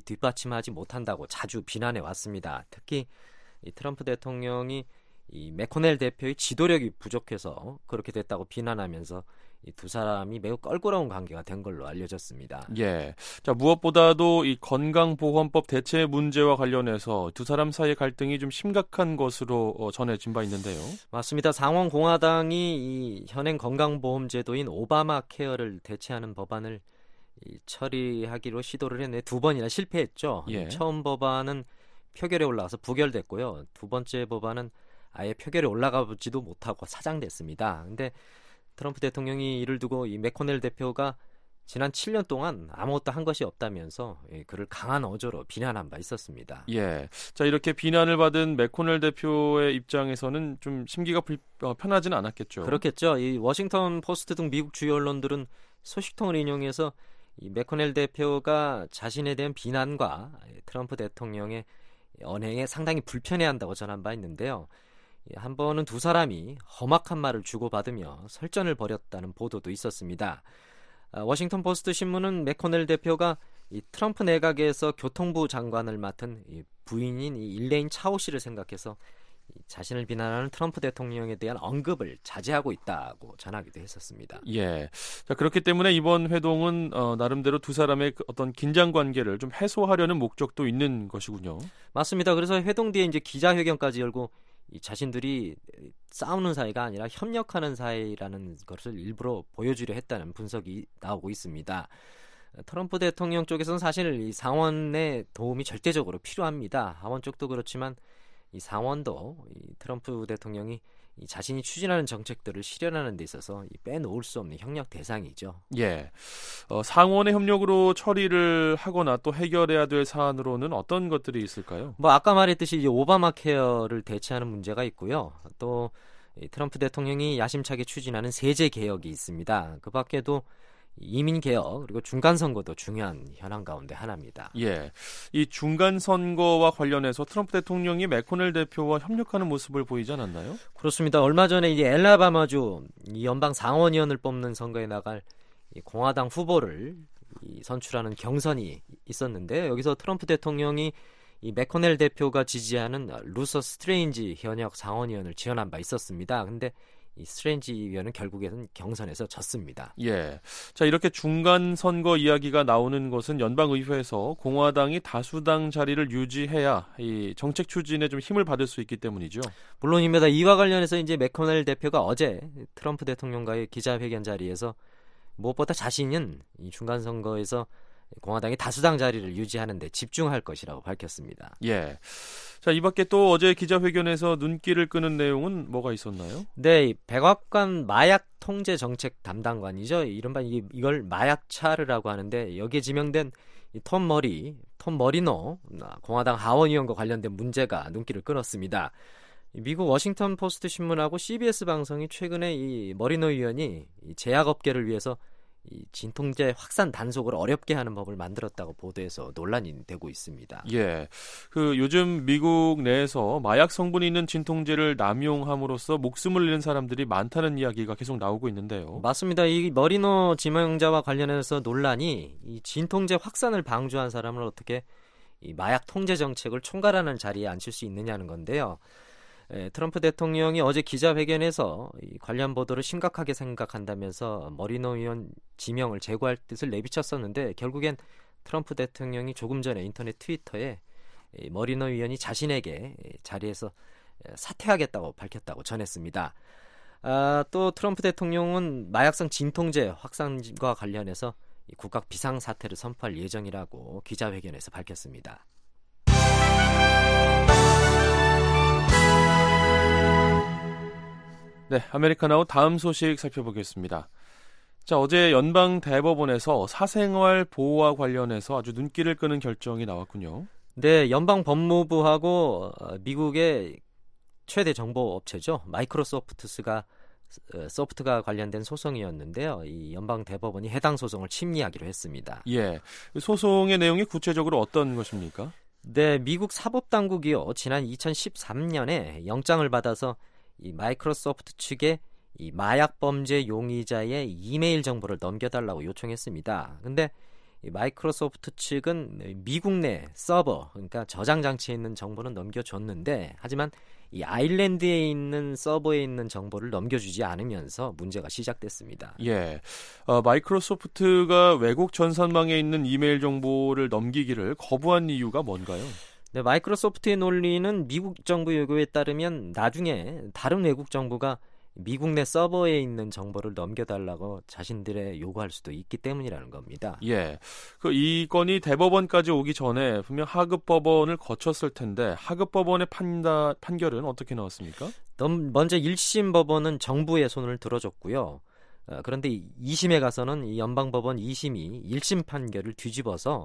H: 뒷받침하지 못한다고 자주 비난해 왔습니다. 특히 이 트럼프 대통령이 이 매코넬 대표의 지도력이 부족해서 그렇게 됐다고 비난하면서 이 두 사람이 매우 껄끄러운 관계가 된 걸로 알려졌습니다.
D: 예. 자, 무엇보다도 이 건강보험법 대체 문제와 관련해서 두 사람 사이의 갈등이 좀 심각한 것으로 어, 전해진 바 있는데요.
H: 맞습니다. 상원 공화당이 이 현행 건강보험 제도인 오바마 케어를 대체하는 법안을 이 처리하기로 시도를 했는데 두 번이나 실패했죠.
D: 예.
H: 처음 법안은 표결에 올라가서 부결됐고요. 두 번째 법안은 아예 표결에 올라가지도 못하고 사장됐습니다. 근데 트럼프 대통령이 이를 두고 이 매코넬 대표가 지난 칠 년 동안 아무것도 한 것이 없다면서 그를 강한 어조로 비난한 바 있었습니다.
D: 예. 자, 이렇게 비난을 받은 매코넬 대표의 입장에서는 좀 심기가 불, 어, 편하지는 않았겠죠.
H: 그렇겠죠. 이 워싱턴 포스트 등 미국 주요 언론들은 소식통을 인용해서 이 매코넬 대표가 자신에 대한 비난과 트럼프 대통령의 언행에 상당히 불편해한다고 전한 바 있는데요. 한 번은 두 사람이 험악한 말을 주고받으며 설전을 벌였다는 보도도 있었습니다. 워싱턴 포스트 신문은 매코넬 대표가 이 트럼프 내각에서 교통부 장관을 맡은 이 부인인 이 일레인 차오 씨를 생각해서 자신을 비난하는 트럼프 대통령에 대한 언급을 자제하고 있다고 전하기도 했었습니다.
D: 예. 자, 그렇기 때문에 이번 회동은 어, 나름대로 두 사람의 어떤 긴장 관계를 좀 해소하려는 목적도 있는 것이군요.
H: 맞습니다. 그래서 회동 뒤에 이제 기자회견까지 열고 이 자신들이 싸우는 사이가 아니라 협력하는 사이라는 것을 일부러 보여주려 했다는 분석이 나오고 있습니다. 트럼프 대통령 쪽에서는 사실 이 상원의 도움이 절대적으로 필요합니다. 하원 쪽도 그렇지만 이 상원도 이 트럼프 대통령이 이 자신이 추진하는 정책들을 실현하는 데 있어서 이 빼놓을 수 없는 협력 대상이죠.
D: 예, 어, 상원의 협력으로 처리를 하거나 또 해결해야 될 사안으로는 어떤 것들이 있을까요?
H: 뭐 아까 말했듯이 이제 오바마 케어를 대체하는 문제가 있고요. 또 이 트럼프 대통령이 야심차게 추진하는 세제 개혁이 있습니다. 그 밖에도 이민 개혁 그리고 중간 선거도 중요한 현안 가운데 하나입니다.
D: 예, 이 중간 선거와 관련해서 트럼프 대통령이 매코넬 대표와 협력하는 모습을 보이지 않았나요?
H: 그렇습니다. 얼마 전에 이제 엘라바마주 이 연방 상원의원을 뽑는 선거에 나갈 이 공화당 후보를 이 선출하는 경선이 있었는데 여기서 트럼프 대통령이 이 매코넬 대표가 지지하는 루서 스트레인지 현역 상원의원을 지원한 바 있었습니다. 근데 이 스트레인지 의원은 결국에는 경선에서 졌습니다.
D: 예. 자, 이렇게 중간 선거 이야기가 나오는 것은 연방의회에서 공화당이 다수당 자리를 유지해야 이 정책 추진에 좀 힘을 받을 수 있기 때문이죠.
H: 물론입니다. 이와 관련해서 이제 매코넬 대표가 어제 트럼프 대통령과의 기자회견 자리에서 무엇보다 자신은 이 중간 선거에서 공화당이 다수당 자리를 유지하는 데 집중할 것이라고 밝혔습니다.
D: 예. 자, 이 밖에 또 어제 기자회견에서 눈길을 끄는 내용은 뭐가 있었나요?
H: 네, 이 백악관 마약 통제 정책 담당관이죠. 이른바 이, 이걸 마약 차르라고 하는데 여기에 지명된 이 톰 머리, 톰 머리노 공화당 하원의원과 관련된 문제가 눈길을 끌었습니다. 미국 워싱턴 포스트 신문하고 씨비에스 방송이 최근에 이 머리노 의원이 이 제약업계를 위해서 이 진통제 확산 단속을 어렵게 하는 법을 만들었다고 보도해서 논란이 되고 있습니다.
D: 예, 그 요즘 미국 내에서 마약 성분이 있는 진통제를 남용함으로써 목숨을 잃는 사람들이 많다는 이야기가 계속 나오고 있는데요.
H: 맞습니다. 이 머리노 지명자와 관련해서 논란이 이 진통제 확산을 방조한 사람을 어떻게 이 마약 통제 정책을 총괄하는 자리에 앉힐 수 있느냐는 건데요. 예, 트럼프 대통령이 어제 기자회견에서 이 관련 보도를 심각하게 생각한다면서 머리노 의원 지명을 제거할 뜻을 내비쳤었는데 결국엔 트럼프 대통령이 조금 전에 인터넷 트위터에 이 머리노 의원이 자신에게 자리에서 사퇴하겠다고 밝혔다고 전했습니다. 아, 또 트럼프 대통령은 마약성 진통제 확산과 관련해서 이 국가 비상사태를 선포할 예정이라고 기자회견에서 밝혔습니다.
D: 네, 아메리카나우 다음 소식 살펴보겠습니다. 자, 어제 연방 대법원에서 사생활 보호와 관련해서 아주 눈길을 끄는 결정이 나왔군요.
H: 네, 연방 법무부하고 미국의 최대 정보 업체죠. 마이크로소프트스가 소프트가 관련된 소송이었는데요. 이 연방 대법원이 해당 소송을 심리하기로 했습니다.
D: 예, 소송의 내용이 구체적으로 어떤 것입니까?
H: 네, 미국 사법당국이요. 지난 이천십삼 년에 영장을 받아서 이 마이크로소프트 측에 이 마약 범죄 용의자의 이메일 정보를 넘겨달라고 요청했습니다. 근데 이 마이크로소프트 측은 미국 내 서버, 그러니까 저장 장치에 있는 정보는 넘겨줬는데, 하지만 이 아일랜드에 있는 서버에 있는 정보를 넘겨주지 않으면서 문제가 시작됐습니다.
D: 예, 어, 마이크로소프트가 외국 전산망에 있는 이메일 정보를 넘기기를 거부한 이유가 뭔가요?
H: 네, 마이크로소프트의 논리는 미국 정부 요구에 따르면 나중에 다른 외국 정부가 미국 내 서버에 있는 정보를 넘겨달라고 자신들의 요구할 수도 있기 때문이라는 겁니다.
D: 예, 그 이 건이 대법원까지 오기 전에 분명 하급 법원을 거쳤을 텐데 하급 법원의 판다, 판결은 어떻게 나왔습니까?
H: 먼저 일 심 법원은 정부의 손을 들어줬고요. 어, 그런데 이 심에 가서는 이 연방법원 이 심이 일 심 판결을 뒤집어서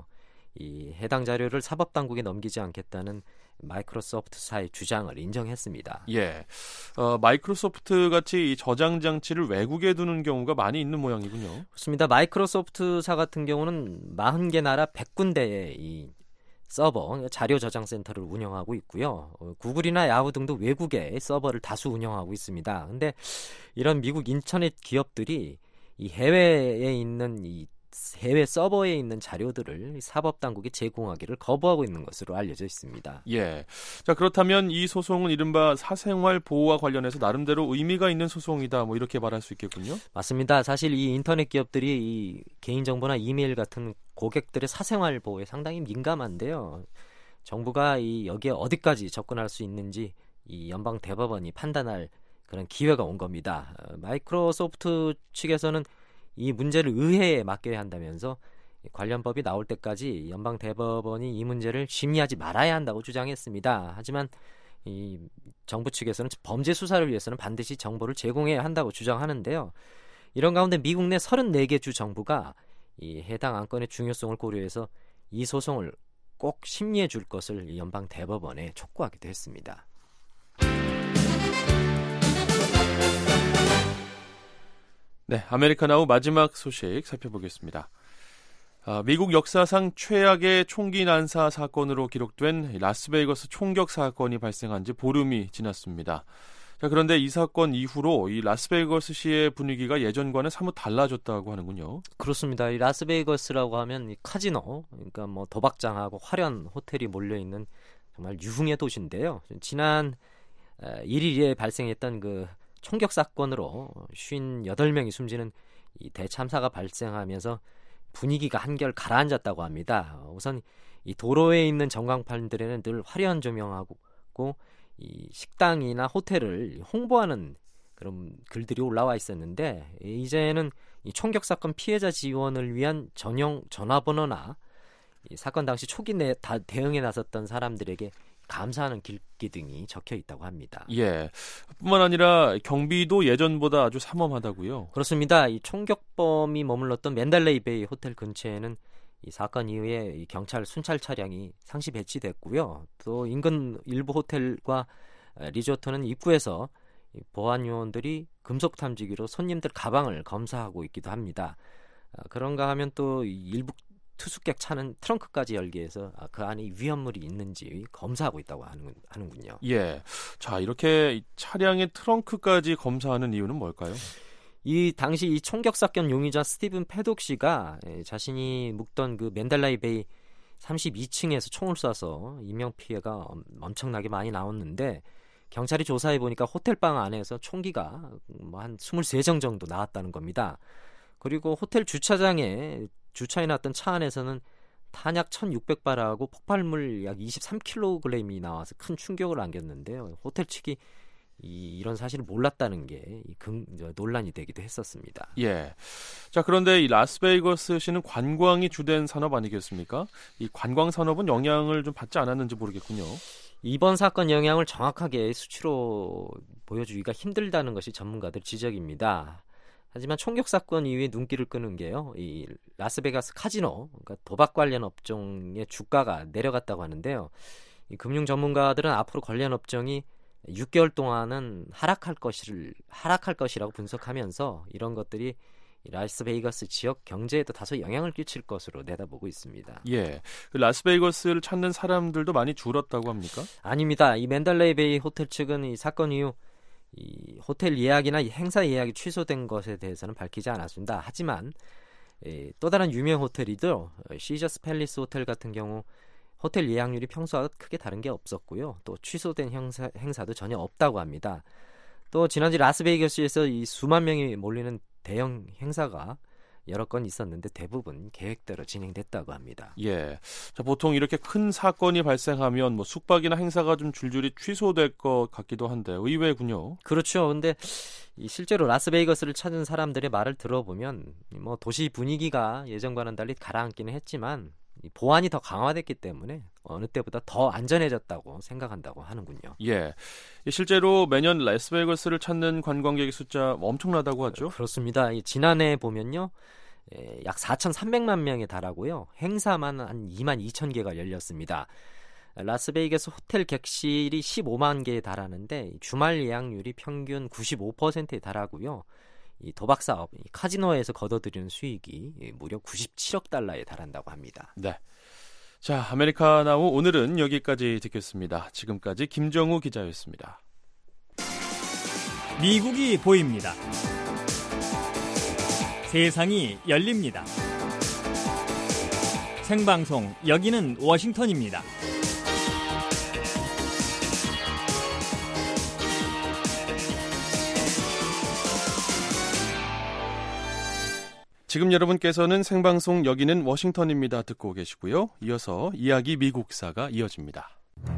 H: 이 해당 자료를 사법당국에 넘기지 않겠다는 마이크로소프트사의 주장을 인정했습니다.
D: 예, 어, 마이크로소프트 같이 이 저장 장치를 외국에 두는 경우가 많이 있는 모양이군요.
H: 그렇습니다. 마이크로소프트사 같은 경우는 사십 개 나라 백 군데의 이 서버, 자료 저장 센터를 운영하고 있고요. 구글이나 야후 등도 외국에 서버를 다수 운영하고 있습니다. 근데 이런 미국 인터넷 기업들이 이 해외에 있는 이 해외 서버에 있는 자료들을 사법당국에 제공하기를 거부하고 있는 것으로 알려져 있습니다.
D: 예. 자, 그렇다면 이 소송은 이른바 사생활 보호와 관련해서 나름대로 의미가 있는 소송이다, 뭐 이렇게 말할 수 있겠군요.
H: 맞습니다. 사실 이 인터넷 기업들이 이 개인정보나 이메일 같은 고객들의 사생활 보호에 상당히 민감한데요. 정부가 이 여기에 어디까지 접근할 수 있는지 이 연방 대법원이 판단할 그런 기회가 온 겁니다. 마이크로소프트 측에서는 이 문제를 의회에 맡겨야 한다면서 관련 법이 나올 때까지 연방 대법원이 이 문제를 심리하지 말아야 한다고 주장했습니다. 하지만 이 정부 측에서는 범죄 수사를 위해서는 반드시 정보를 제공해야 한다고 주장하는데요. 이런 가운데 미국 내 서른네 개 주 정부가 이 해당 안건의 중요성을 고려해서 이 소송을 꼭 심리해 줄 것을 연방 대법원에 촉구하기도 했습니다.
D: 네, 아메리카나우 마지막 소식 살펴보겠습니다. 아, 미국 역사상 최악의 총기 난사 사건으로 기록된 라스베이거스 총격 사건이 발생한 지 보름이 지났습니다. 자, 그런데 이 사건 이후로 이 라스베이거스시의 분위기가 예전과는 사뭇 달라졌다고 하는군요.
H: 그렇습니다. 이 라스베이거스라고 하면 이 카지노, 그러니까 뭐 도박장하고 화려한 호텔이 몰려 있는 정말 유흥의 도시인데요. 지난 일 일에 발생했던 그 총격 사건으로 오십팔 명이 숨지는 이 대참사가 발생하면서 분위기가 한결 가라앉았다고 합니다. 우선 이 도로에 있는 전광판들에는 늘 화려한 조명하고 이 식당이나 호텔을 홍보하는 그런 글들이 올라와 있었는데 이제는 이 총격 사건 피해자 지원을 위한 전용 전화번호나 이 사건 당시 초기 내, 다 대응에 나섰던 사람들에게 감사하는 글귀 등이 적혀 있다고 합니다.
D: 예. 뿐만 아니라 경비도 예전보다 아주 삼엄하다고요?
H: 그렇습니다. 이 총격범이 머물렀던 맨달레이 베이 호텔 근처에는 이 사건 이후에 이 경찰 순찰 차량이 상시 배치됐고요. 또 인근 일부 호텔과 리조트는 입구에서 이 보안 요원들이 금속 탐지기로 손님들 가방을 검사하고 있기도 합니다. 아, 그런가 하면 또 일부 투숙객 차는 트렁크까지 열기 위해서 그 안에 위험물이 있는지 검사하고 있다고 하는, 하는군요.
D: 예. 자, 이렇게 차량의 트렁크까지 검사하는 이유는 뭘까요?
H: 이 당시 이 총격 사건 용의자 스티븐 패독 씨가 자신이 묵던 그 맨달라이 베이 삼십이 층에서 총을 쏴서 인명 피해가 엄청나게 많이 나왔는데 경찰이 조사해 보니까 호텔방 안에서 총기가 뭐 한 이십삼 정 정도 나왔다는 겁니다. 그리고 호텔 주차장에 주차해 놨던 차 안에서는 탄약 천육백 발하고 폭발물 약 이십삼 킬로그램이 나와서 큰 충격을 안겼는데요. 호텔 측이 이, 이런 사실을 몰랐다는 게 이, 금, 논란이 되기도 했었습니다.
D: 예. 자, 그런데 이 라스베이거스시는 관광이 주된 산업 아니겠습니까? 이 관광 산업은 영향을 좀 받지 않았는지 모르겠군요.
H: 이번 사건 영향을 정확하게 수치로 보여주기가 힘들다는 것이 전문가들 지적입니다. 하지만 총격 사건 이후에 눈길을 끄는 게요. 이 라스베가스 카지노, 그러니까 도박 관련 업종의 주가가 내려갔다고 하는데요. 이 금융 전문가들은 앞으로 관련 업종이 육 개월 동안은 하락할 것을 하락할 것이라고 분석하면서 이런 것들이 라스베이거스 지역 경제에도 다소 영향을 끼칠 것으로 내다보고 있습니다.
D: 예, 그 라스베이거스를 찾는 사람들도 많이 줄었다고 합니까? 아닙니다.
H: 이 맨달레이 베이 호텔 측은 이 사건 이후 이 호텔 예약이나 행사 예약이 취소된 것에 대해서는 밝히지 않았습니다. 하지만 에, 또 다른 유명 호텔이죠. 시저스 팰리스 호텔 같은 경우 호텔 예약률이 평소와 크게 다른 게 없었고요. 또 취소된 행사, 행사도 전혀 없다고 합니다. 또 지난주 라스베이거스에서 이 수만 명이 몰리는 대형 행사가 여러 건 있었는데 대부분 계획대로 진행됐다고 합니다.
D: 예, 자, 보통 이렇게 큰 사건이 발생하면 뭐 숙박이나 행사가 좀 줄줄이 취소될 것 같기도 한데 의외군요.
H: 그렇죠. 근데 이 실제로 라스베이거스를 찾은 사람들의 말을 들어보면 뭐 도시 분위기가 예전과는 달리 가라앉기는 했지만 이 보안이 더 강화됐기 때문에 어느 때보다 더 안전해졌다고 생각한다고 하는군요.
D: 예, 실제로 매년 라스베이거스를 찾는 관광객의 숫자 엄청나다고 하죠?
H: 그렇습니다. 지난해 보면요, 약 사천삼백만 명에 달하고요. 행사만 한 이만 이천 개가 열렸습니다. 라스베이거스 호텔 객실이 십오만 개에 달하는데 주말 예약률이 평균 구십오 퍼센트에 달하고요. 이 도박 사업, 이 카지노에서 거둬들이는 수익이 무려 구십칠억 달러에 달한다고 합니다.
D: 네. 자, 아메리카나우 오늘은 여기까지 듣겠습니다. 지금까지 김정우 기자였습니다.
F: 미국이 보입니다. 세상이 열립니다. 생방송 여기는 워싱턴입니다.
D: 지금 여러분께서는 생방송 여기는 워싱턴입니다 듣고 계시고요. 이어서 이야기 미국사가 이어집니다.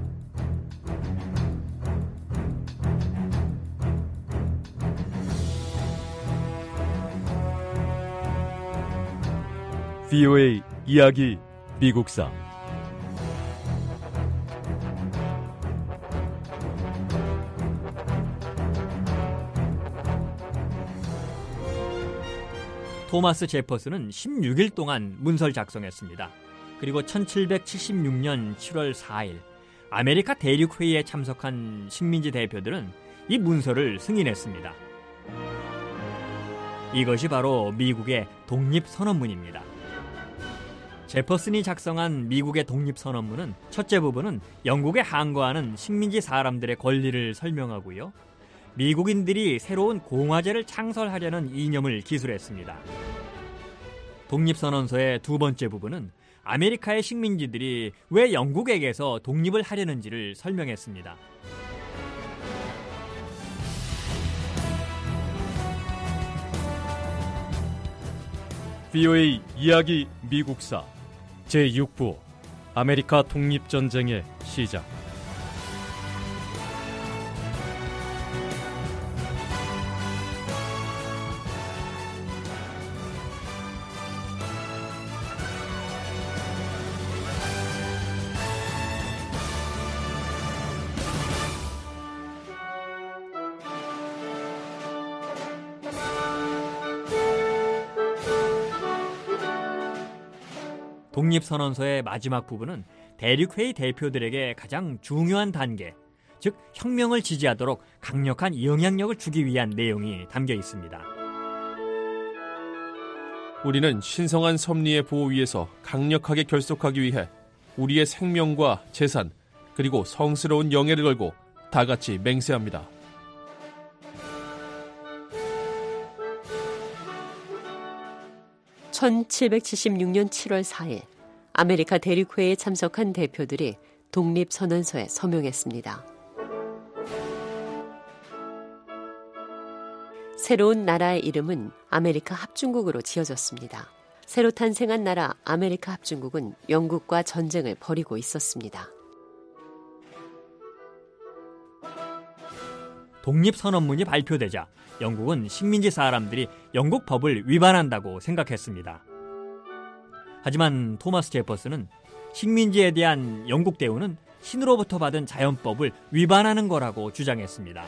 K: 브이오에이 이야기 미국사
F: 토마스 제퍼슨은 십육 일 동안 문서를 작성했습니다. 그리고 천칠백칠십육 년 칠월 사일 아메리카 대륙회의에 참석한 식민지 대표들은 이 문서를 승인했습니다. 이것이 바로 미국의 독립선언문입니다. 제퍼슨이 작성한 미국의 독립선언문은 첫째 부분은 영국에 항거하는 식민지 사람들의 권리를 설명하고요. 미국인들이 새로운 공화제를 창설하려는 이념을 기술했습니다. 독립선언서의 두 번째 부분은 아메리카의 식민지들이 왜 영국에게서 독립을 하려는지를 설명했습니다.
K: 브이오에이 이야기 미국사 제육 부 아메리카 독립전쟁의 시작.
F: 독립선언서의 마지막 부분은 대륙회의 대표들에게 가장 중요한 단계, 즉 혁명을 지지하도록 강력한 영향력을 주기 위한 내용이 담겨 있습니다.
D: 우리는 신성한 섭리의 보호 위에서 강력하게 결속하기 위해 우리의 생명과 재산 그리고 성스러운 영예를 걸고 다 같이 맹세합니다.
L: 천칠백칠십육 년 칠월 사일 아메리카 대륙회의에 참석한 대표들이 독립선언서에 서명했습니다. 새로운 나라의 이름은 아메리카 합중국으로 지어졌습니다. 새로 탄생한 나라 아메리카 합중국은 영국과 전쟁을 벌이고 있었습니다.
F: 독립선언문이 발표되자 영국은 식민지 사람들이 영국 법을 위반한다고 생각했습니다. 하지만 토마스 제퍼슨은 식민지에 대한 영국 대우는 신으로부터 받은 자연법을 위반하는 거라고 주장했습니다.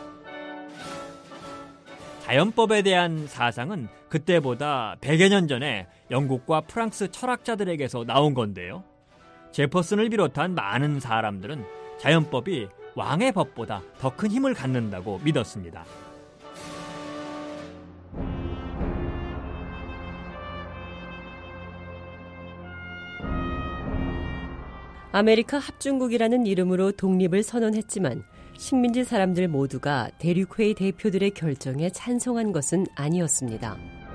F: 자연법에 대한 사상은 그때보다 백여 년 전에 영국과 프랑스 철학자들에게서 나온 건데요. 제퍼슨을 비롯한 많은 사람들은 자연법이 왕의 법보다 더 큰 힘을 갖는다고 믿었습니다.
L: 아메리카 합중국이라는 이름으로 독립을 선언했지만 식민지 사람들 모두가 대륙회의 대표들의 결정에 찬성한 것은 아니었습니다.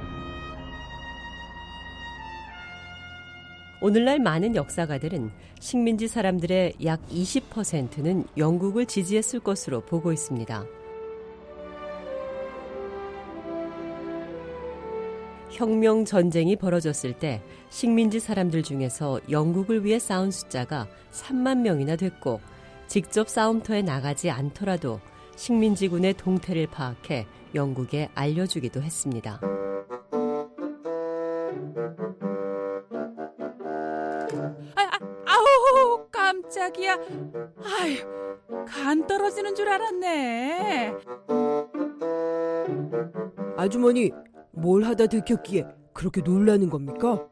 L: 오늘날 많은 역사가들은 식민지 사람들의 약 이십 퍼센트는 영국을 지지했을 것으로 보고 있습니다. 혁명 전쟁이 벌어졌을 때 식민지 사람들 중에서 영국을 위해 싸운 숫자가 삼만 명이나 됐고 직접 싸움터에 나가지 않더라도 식민지군의 동태를 파악해 영국에 알려주기도 했습니다.
M: 아, 아, 아우 깜짝이야. 아유, 간 떨어지는 줄 알았네.
N: 아주머니, 뭘 하다 들켰기에 그렇게 놀라는 겁니까?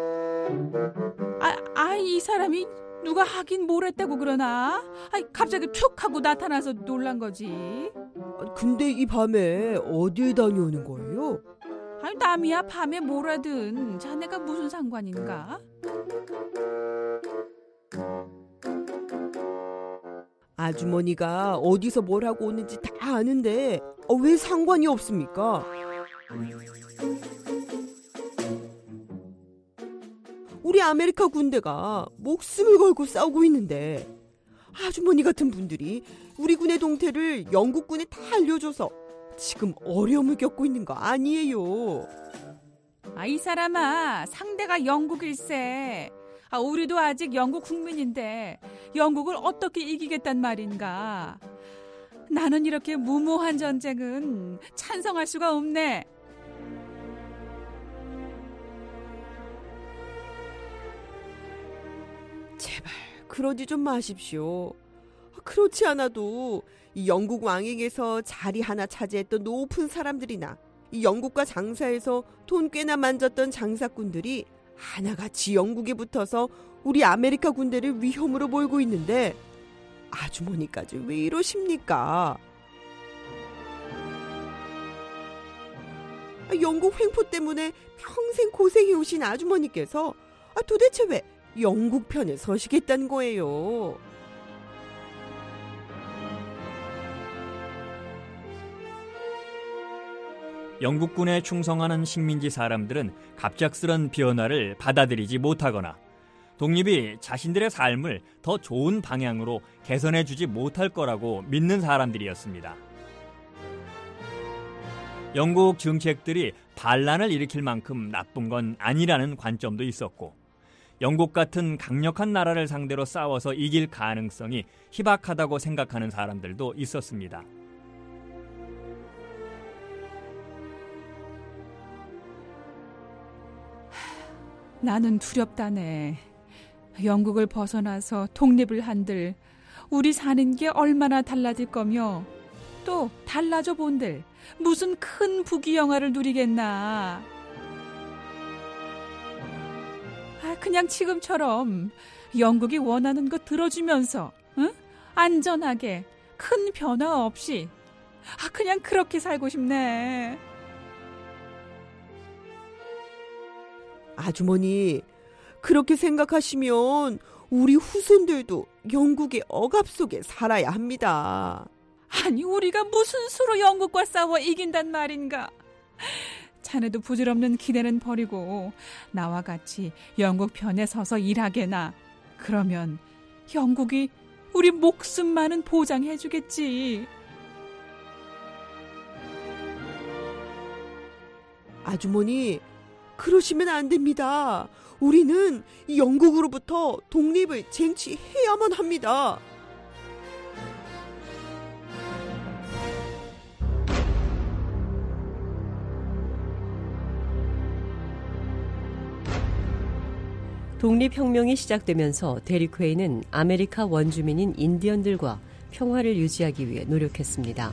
M: 아, 아, 이 사람이 누가 하긴 뭘 했다고 그러나? 아, 갑자기 툭 하고 나타나서 놀란 거지.
N: 근데 이 밤에 어딜 다녀오는 거예요?
M: 아니, 남이야 밤에 뭘 하든 자네가 무슨 상관인가?
N: 아주머니가 어디서 뭘 하고 오는지 다 아는데 어, 왜 상관이 없습니까? 우리 아메리카 군대가 목숨을 걸고 싸우고 있는데 아주머니 같은 분들이 우리 군의 동태를 영국군에 다 알려줘서 지금 어려움을 겪고 있는 거 아니에요.
M: 아, 이 사람아, 상대가 영국일세. 아, 우리도 아직 영국 국민인데 영국을 어떻게 이기겠단 말인가. 나는 이렇게 무모한 전쟁은 찬성할 수가 없네.
N: 제발 그러지 좀 마십시오. 그렇지 않아도 이 영국 왕에게서 자리 하나 차지했던 높은 사람들이나 이 영국과 장사해서 돈 꽤나 만졌던 장사꾼들이 하나같이 영국에 붙어서 우리 아메리카 군대를 위험으로 몰고 있는데 아주머니까지 왜 이러십니까? 영국 횡포 때문에 평생 고생해 오신 아주머니께서 도대체 왜 영국 편에 서시겠다는 거예요?
F: 영국군에 충성하는 식민지 사람들은 갑작스런 변화를 받아들이지 못하거나 독립이 자신들의 삶을 더 좋은 방향으로 개선해주지 못할 거라고 믿는 사람들이었습니다. 영국 정책들이 반란을 일으킬 만큼 나쁜 건 아니라는 관점도 있었고 영국 같은 강력한 나라를 상대로 싸워서 이길 가능성이 희박하다고 생각하는 사람들도 있었습니다.
M: 나는 두렵다네. 영국을 벗어나서 독립을 한들 우리 사는 게 얼마나 달라질 거며 또 달라져 본들 무슨 큰 부귀영화를 누리겠나. 아, 그냥 지금처럼 영국이 원하는 거 들어주면서 응? 안전하게 큰 변화 없이 아, 그냥 그렇게 살고 싶네.
N: 아주머니, 그렇게 생각하시면 우리 후손들도 영국의 억압 속에 살아야 합니다.
M: 아니, 우리가 무슨 수로 영국과 싸워 이긴단 말인가? 자네도 부질없는 기대는 버리고 나와 같이 영국 편에 서서 일하게나. 그러면 영국이 우리 목숨만은 보장해주겠지.
N: 아주머니, 그러시면 안 됩니다. 우리는 영국으로부터 독립을 쟁취해야만 합니다.
L: 독립혁명이 시작되면서 데릭회이는 아메리카 원주민인 인디언들과 평화를 유지하기 위해 노력했습니다.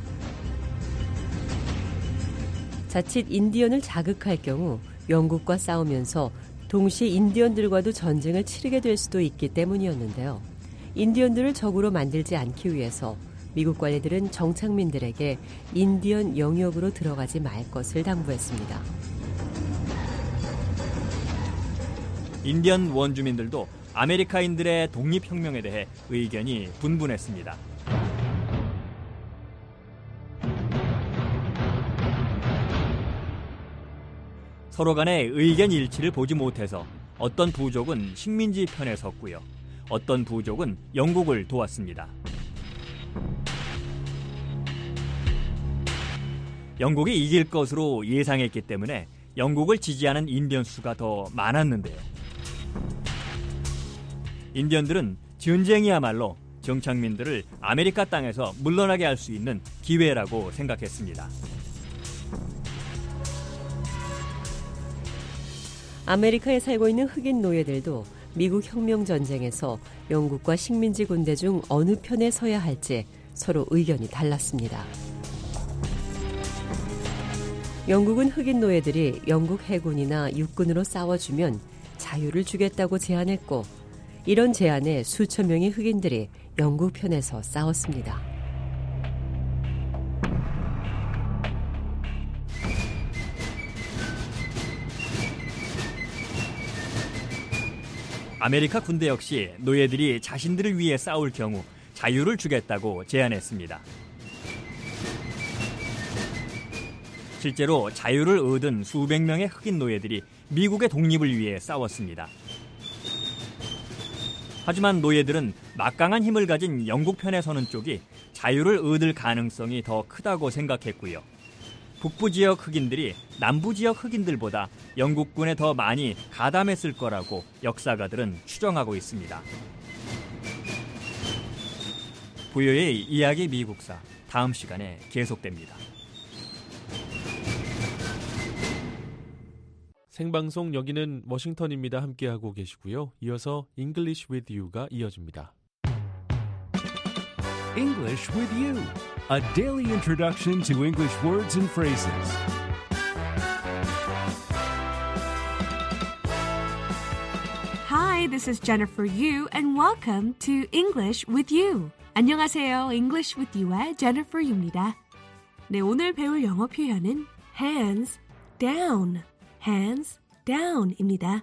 L: 자칫 인디언을 자극할 경우 영국과 싸우면서 동시에 인디언들과도 전쟁을 치르게 될 수도 있기 때문이었는데요. 인디언들을 적으로 만들지 않기 위해서 미국 관리들은 정착민들에게 인디언 영역으로 들어가지 말 것을 당부했습니다.
F: 인디언 원주민들도 아메리카인들의 독립혁명에 대해 의견이 분분했습니다. 서로 간의 의견 일치를 보지 못해서 어떤 부족은 식민지 편에 섰고요. 어떤 부족은 영국을 도왔습니다. 영국이 이길 것으로 예상했기 때문에 영국을 지지하는 인디언 수가 더 많았는데요. 인디언들은 전쟁이야말로 정착민들을 아메리카 땅에서 물러나게 할 수 있는 기회라고 생각했습니다.
L: 아메리카에 살고 있는 흑인 노예들도 미국 혁명전쟁에서 영국과 식민지 군대 중 어느 편에 서야 할지 서로 의견이 달랐습니다. 영국은 흑인 노예들이 영국 해군이나 육군으로 싸워주면 자유를 주겠다고 제안했고, 이런 제안에 수천 명의 흑인들이 영국 편에서 싸웠습니다.
F: 아메리카 군대 역시 노예들이 자신들을 위해 싸울 경우 자유를 주겠다고 제안했습니다. 실제로 자유를 얻은 수백 명의 흑인 노예들이 미국의 독립을 위해 싸웠습니다. 하지만 노예들은 막강한 힘을 가진 영국 편에 서는 쪽이 자유를 얻을 가능성이 더 크다고 생각했고요. 북부 지역 흑인들이 남부 지역 흑인들보다 영국군에 더 많이 가담했을 거라고 역사가들은 추정하고 있습니다. 부요의 이야기 미국사, 다음 시간에 계속됩니다.
D: 생방송 여기는 워싱턴입니다. 함께하고 계시고요. 이어서 English with You가 이어집니다.
O: English with You, a daily introduction to English words and phrases.
P: Hi, this is Jennifer Yu, and welcome to English with You. 안녕하세요, English with You의 Jennifer Yu입니다. 네, 오늘 배울 영어 표현은 hands down. hands down입니다.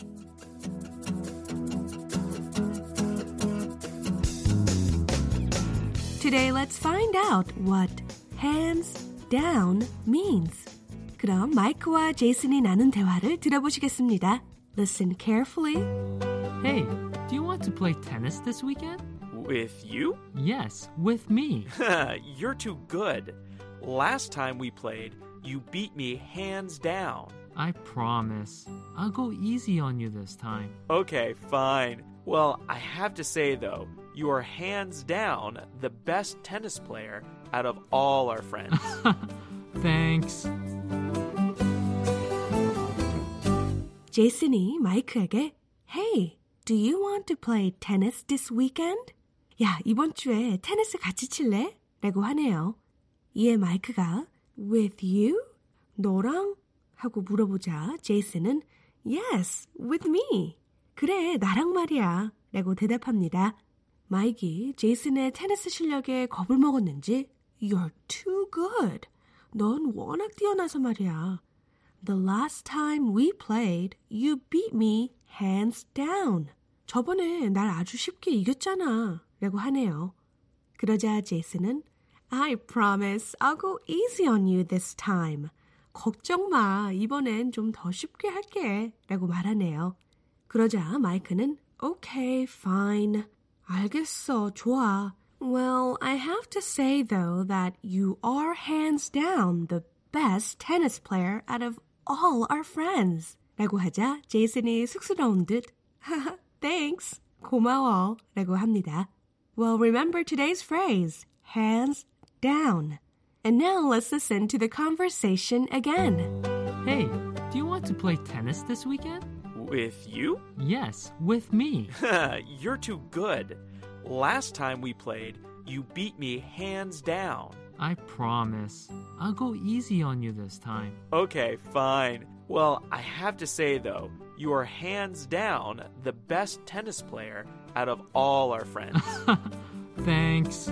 P: Today, let's find out what hands down means. 그럼 마이크와 제이슨이 나눈 대화를 들어보시겠습니다. Listen carefully.
Q: Hey, do you want to play tennis this weekend?
R: With you?
Q: Yes, with me.
R: You're too good. Last time we played, you beat me hands down.
Q: I promise. I'll go easy on you this time.
R: Okay, fine. Well, I have to say, though, you are hands down the best tennis player out of all our friends.
Q: Thanks.
P: 제이슨이 마이크에게 Hey, do you want to play tennis this weekend? 야, 이번 주에 테니스 같이 칠래? 라고 하네요. 이에 마이크가 With you? 너랑? 하고 물어보자 제이슨은 Yes, with me. 그래, 나랑 말이야 라고 대답합니다. 마이기, 제이슨의 테니스 실력에 겁을 먹었는지 You're too good. 넌 워낙 뛰어나서 말이야. The last time we played, you beat me hands down. 저번에 날 아주 쉽게 이겼잖아 라고 하네요. 그러자 제이슨은 I promise I'll go easy on you this time. 걱정 마, 이번엔 좀 더 쉽게 할게 라고 말하네요. 그러자 마이크는 Okay, fine. 알겠어, 좋아. Well, I have to say though that you are hands down the best tennis player out of all our friends. 라고 하자 제이슨이 쑥스러운 듯 Thanks, 고마워 라고 합니다. Well, remember today's phrase, hands down. And now let's listen to the conversation again.
Q: Hey, do you want to play tennis this weekend?
R: With you?
Q: Yes, with me.
R: You're too good. Last time we played, you beat me hands down.
Q: I promise. I'll go easy on you this time.
R: Okay, fine. Well, I have to say though, you are hands down the best tennis player out of all our friends.
Q: Thanks.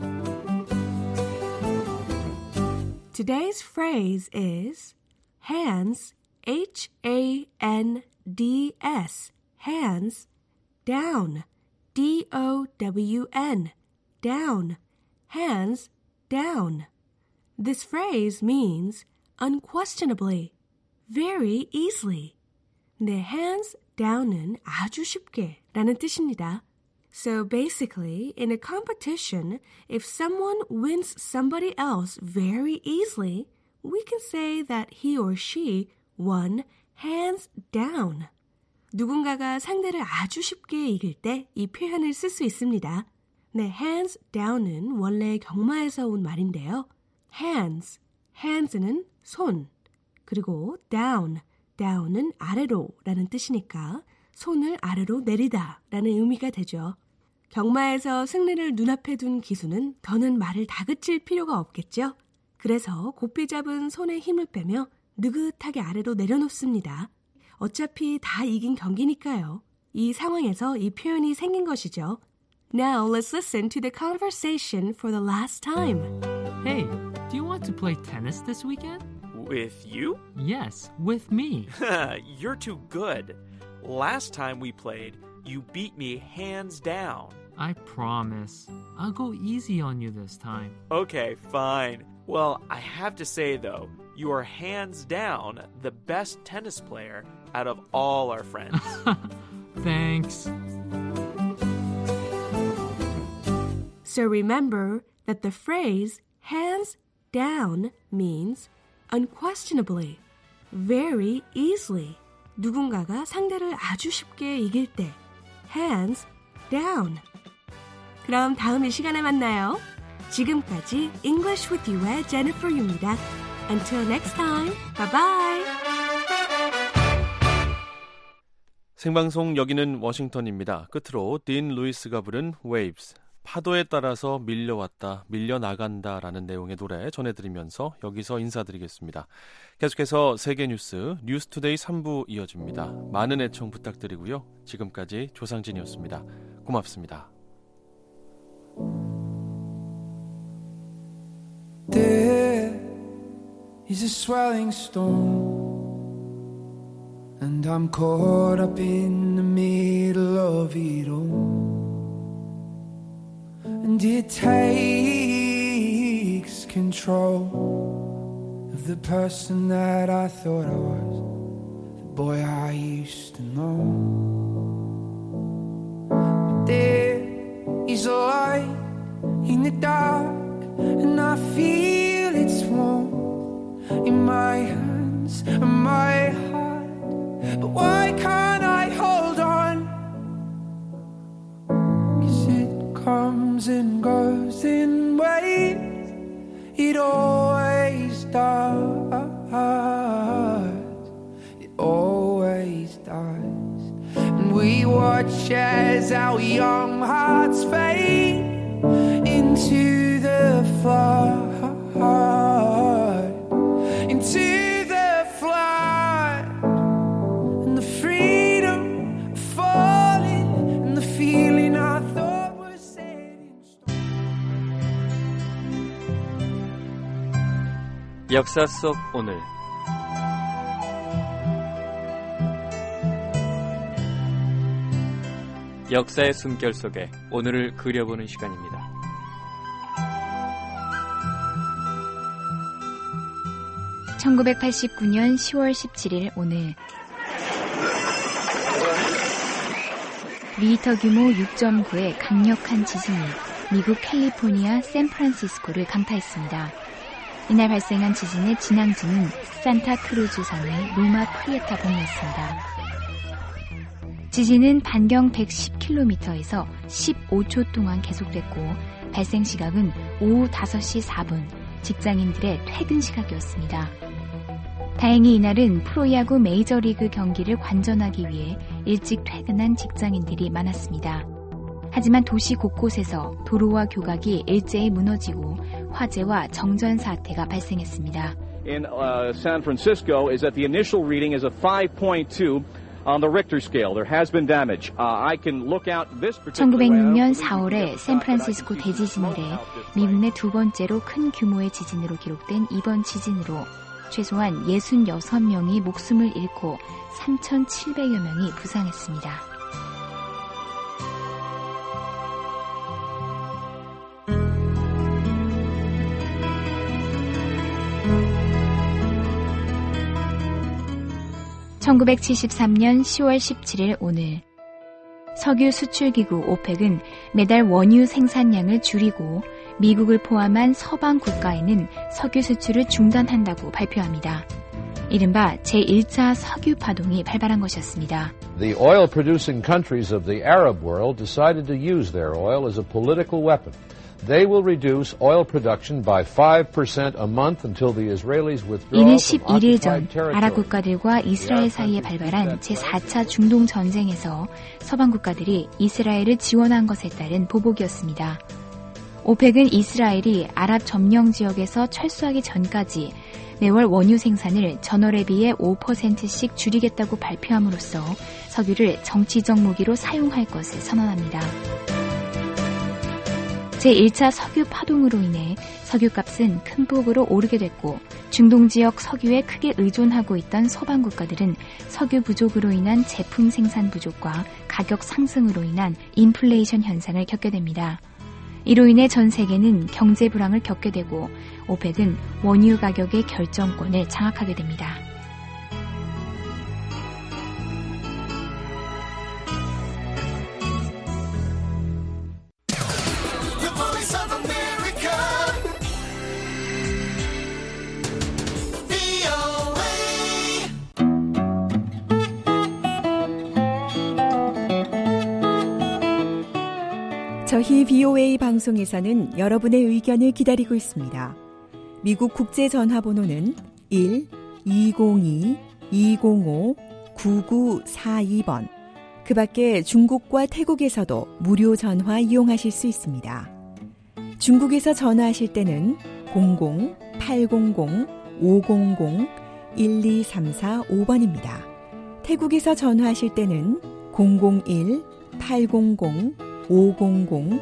P: Today's phrase is hands, H A N D S, hands, down, D O W N, down, hands, down. This phrase means unquestionably, very easily. 내 hands down은 아주 쉽게 라는 뜻입니다. So basically, in a competition, if someone wins somebody else very easily, we can say that he or she won hands down. 누군가가 상대를 아주 쉽게 이길 때 이 표현을 쓸 수 있습니다. 네, hands down은 원래 경마에서 온 말인데요. hands, hands는 손, 그리고 down, down은 아래로 라는 뜻이니까 손을 아래로 내리다 라는 의미가 되죠. 경마에서 승리를 눈앞에 둔 기수는 더는 말을 다그칠 필요가 없겠죠. 그래서 곧비 잡은 손에 힘을 빼며 느긋하게 아래로 내려놓습니다. 어차피 다 이긴 경기니까요. 이 상황에서 이 표현이 생긴 것이죠. Now let's listen to the conversation for the last time.
Q: Hey, do you want to play tennis this weekend?
R: With you?
Q: Yes, with me.
R: You're too good. Last time we played, you beat me hands down.
Q: I promise. I'll go easy on you this time.
R: Okay, fine. Well, I have to say though, you are hands down the best tennis player out of all our friends.
Q: Thanks.
P: So remember that the phrase hands down means unquestionably, very easily. 누군가가 상대를 아주 쉽게 이길 때 hands down. 그럼 다음 이 시간에 만나요. 지금까지 English with You의 제니퍼입니다. Until next time, bye bye.
D: 생방송 여기는 워싱턴입니다. 끝으로 딘 루이스가 부른 Waves, 파도에 따라서 밀려왔다, 밀려나간다라는 내용의 노래 전해드리면서 여기서 인사드리겠습니다. 계속해서 세계뉴스, 뉴스투데이 삼 부 이어집니다. 많은 애청 부탁드리고요. 지금까지 조상진이었습니다. 고맙습니다.
S: There is a swelling storm, and I'm caught up in the middle of it all. And it takes control of the person that I thought I was, the boy I used to know. But there is a light in the dark, and I feel its warmth in my hands and my heart. But why can't I hold on? 'Cause it comes and goes in waves. It always does. It always does. And we watch as our young hearts fade into the flood, into the flood, and the freedom for
T: 역사 속 오늘. 역사의 숨결 속에 오늘을 그려보는 시간입니다.
U: 천구백팔십구 년 시월 십칠일 오늘 리히터 규모 육 점 구의 강력한 지진이 미국 캘리포니아 샌프란시스코를 강타했습니다. 이날 발생한 지진의 진앙지는 산타크루즈 산의 로마 프리에타 봉이었습니다. 지진은 반경 백십 킬로미터에서 십오 초 동안 계속됐고 발생 시각은 오후 다섯 시 사 분, 직장인들의 퇴근 시각이었습니다. 다행히 이날은 프로야구 메이저리그 경기를 관전하기 위해 일찍 퇴근한 직장인들이 많았습니다. 하지만 도시 곳곳에서 도로와 교각이 일제히 무너지고 화재와 정전 사태가 발생했습니다.
V: In uh, San Francisco is that the initial reading is a five point two on the Richter scale. There has been damage. Uh, I can look out this particular
U: 천구백육 년 사월에 샌프란시스코 대지진 이래 미국 내 두 번째로 큰 규모의 지진으로 기록된 이번 지진으로 최소한 육십육 명이 목숨을 잃고 삼천칠백여 명이 부상했습니다. 천구백칠십삼 년 시월 십칠일 오늘 석유 수출기구 오펙은 매달 원유 생산량을 줄이고 미국을 포함한 서방 국가에는 석유 수출을 중단한다고 발표합니다. 이른바 제일 차 석유 파동이 발발한 것이었습니다.
W: The oil-producing countries of the Arab world decided to use their oil as a political weapon. They will reduce oil production by five percent a month until the Israelis withdraw
U: 이는
W: from
U: 십일 일 전
W: occupied territory.
U: 아랍 국가들과 이스라엘 사이에 발발한 제사 차 중동 전쟁에서 서방 국가들이 이스라엘을 지원한 것에 따른 보복이었습니다. 오펙은 이스라엘이 아랍 점령 지역에서 철수하기 전까지 매월 원유 생산을 전월에 비해 오 퍼센트씩 줄이겠다고 발표함으로써 석유를 정치적 무기로 사용할 것을 선언합니다. 제일 차 석유 파동으로 인해 석유값은 큰 폭으로 오르게 됐고 중동 지역 석유에 크게 의존하고 있던 서방 국가들은 석유 부족으로 인한 제품 생산 부족과 가격 상승으로 인한 인플레이션 현상을 겪게 됩니다. 이로 인해 전 세계는 경제 불황을 겪게 되고 오펙은 원유 가격의 결정권을 장악하게 됩니다.
X: 저희 비오에이 방송에서는 여러분의 의견을 기다리고 있습니다. 미국 국제전화번호는 일 이공이 이공오 구구사이 번. 그 밖에 중국과 태국에서도 무료 전화 이용하실 수 있습니다. 중국에서 전화하실 때는 공공 팔공공 오공공 일이삼사오 번입니다. 태국에서 전화하실 때는 공공일 팔공공 오공공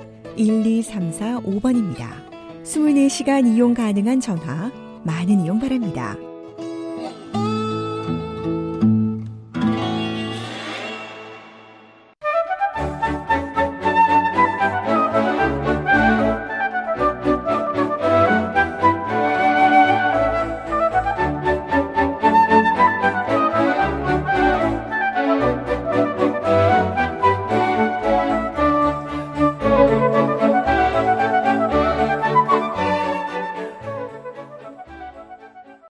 X: 일이삼사오 번입니다. 이십사 시간 이용 가능한 전화 많은 이용 바랍니다.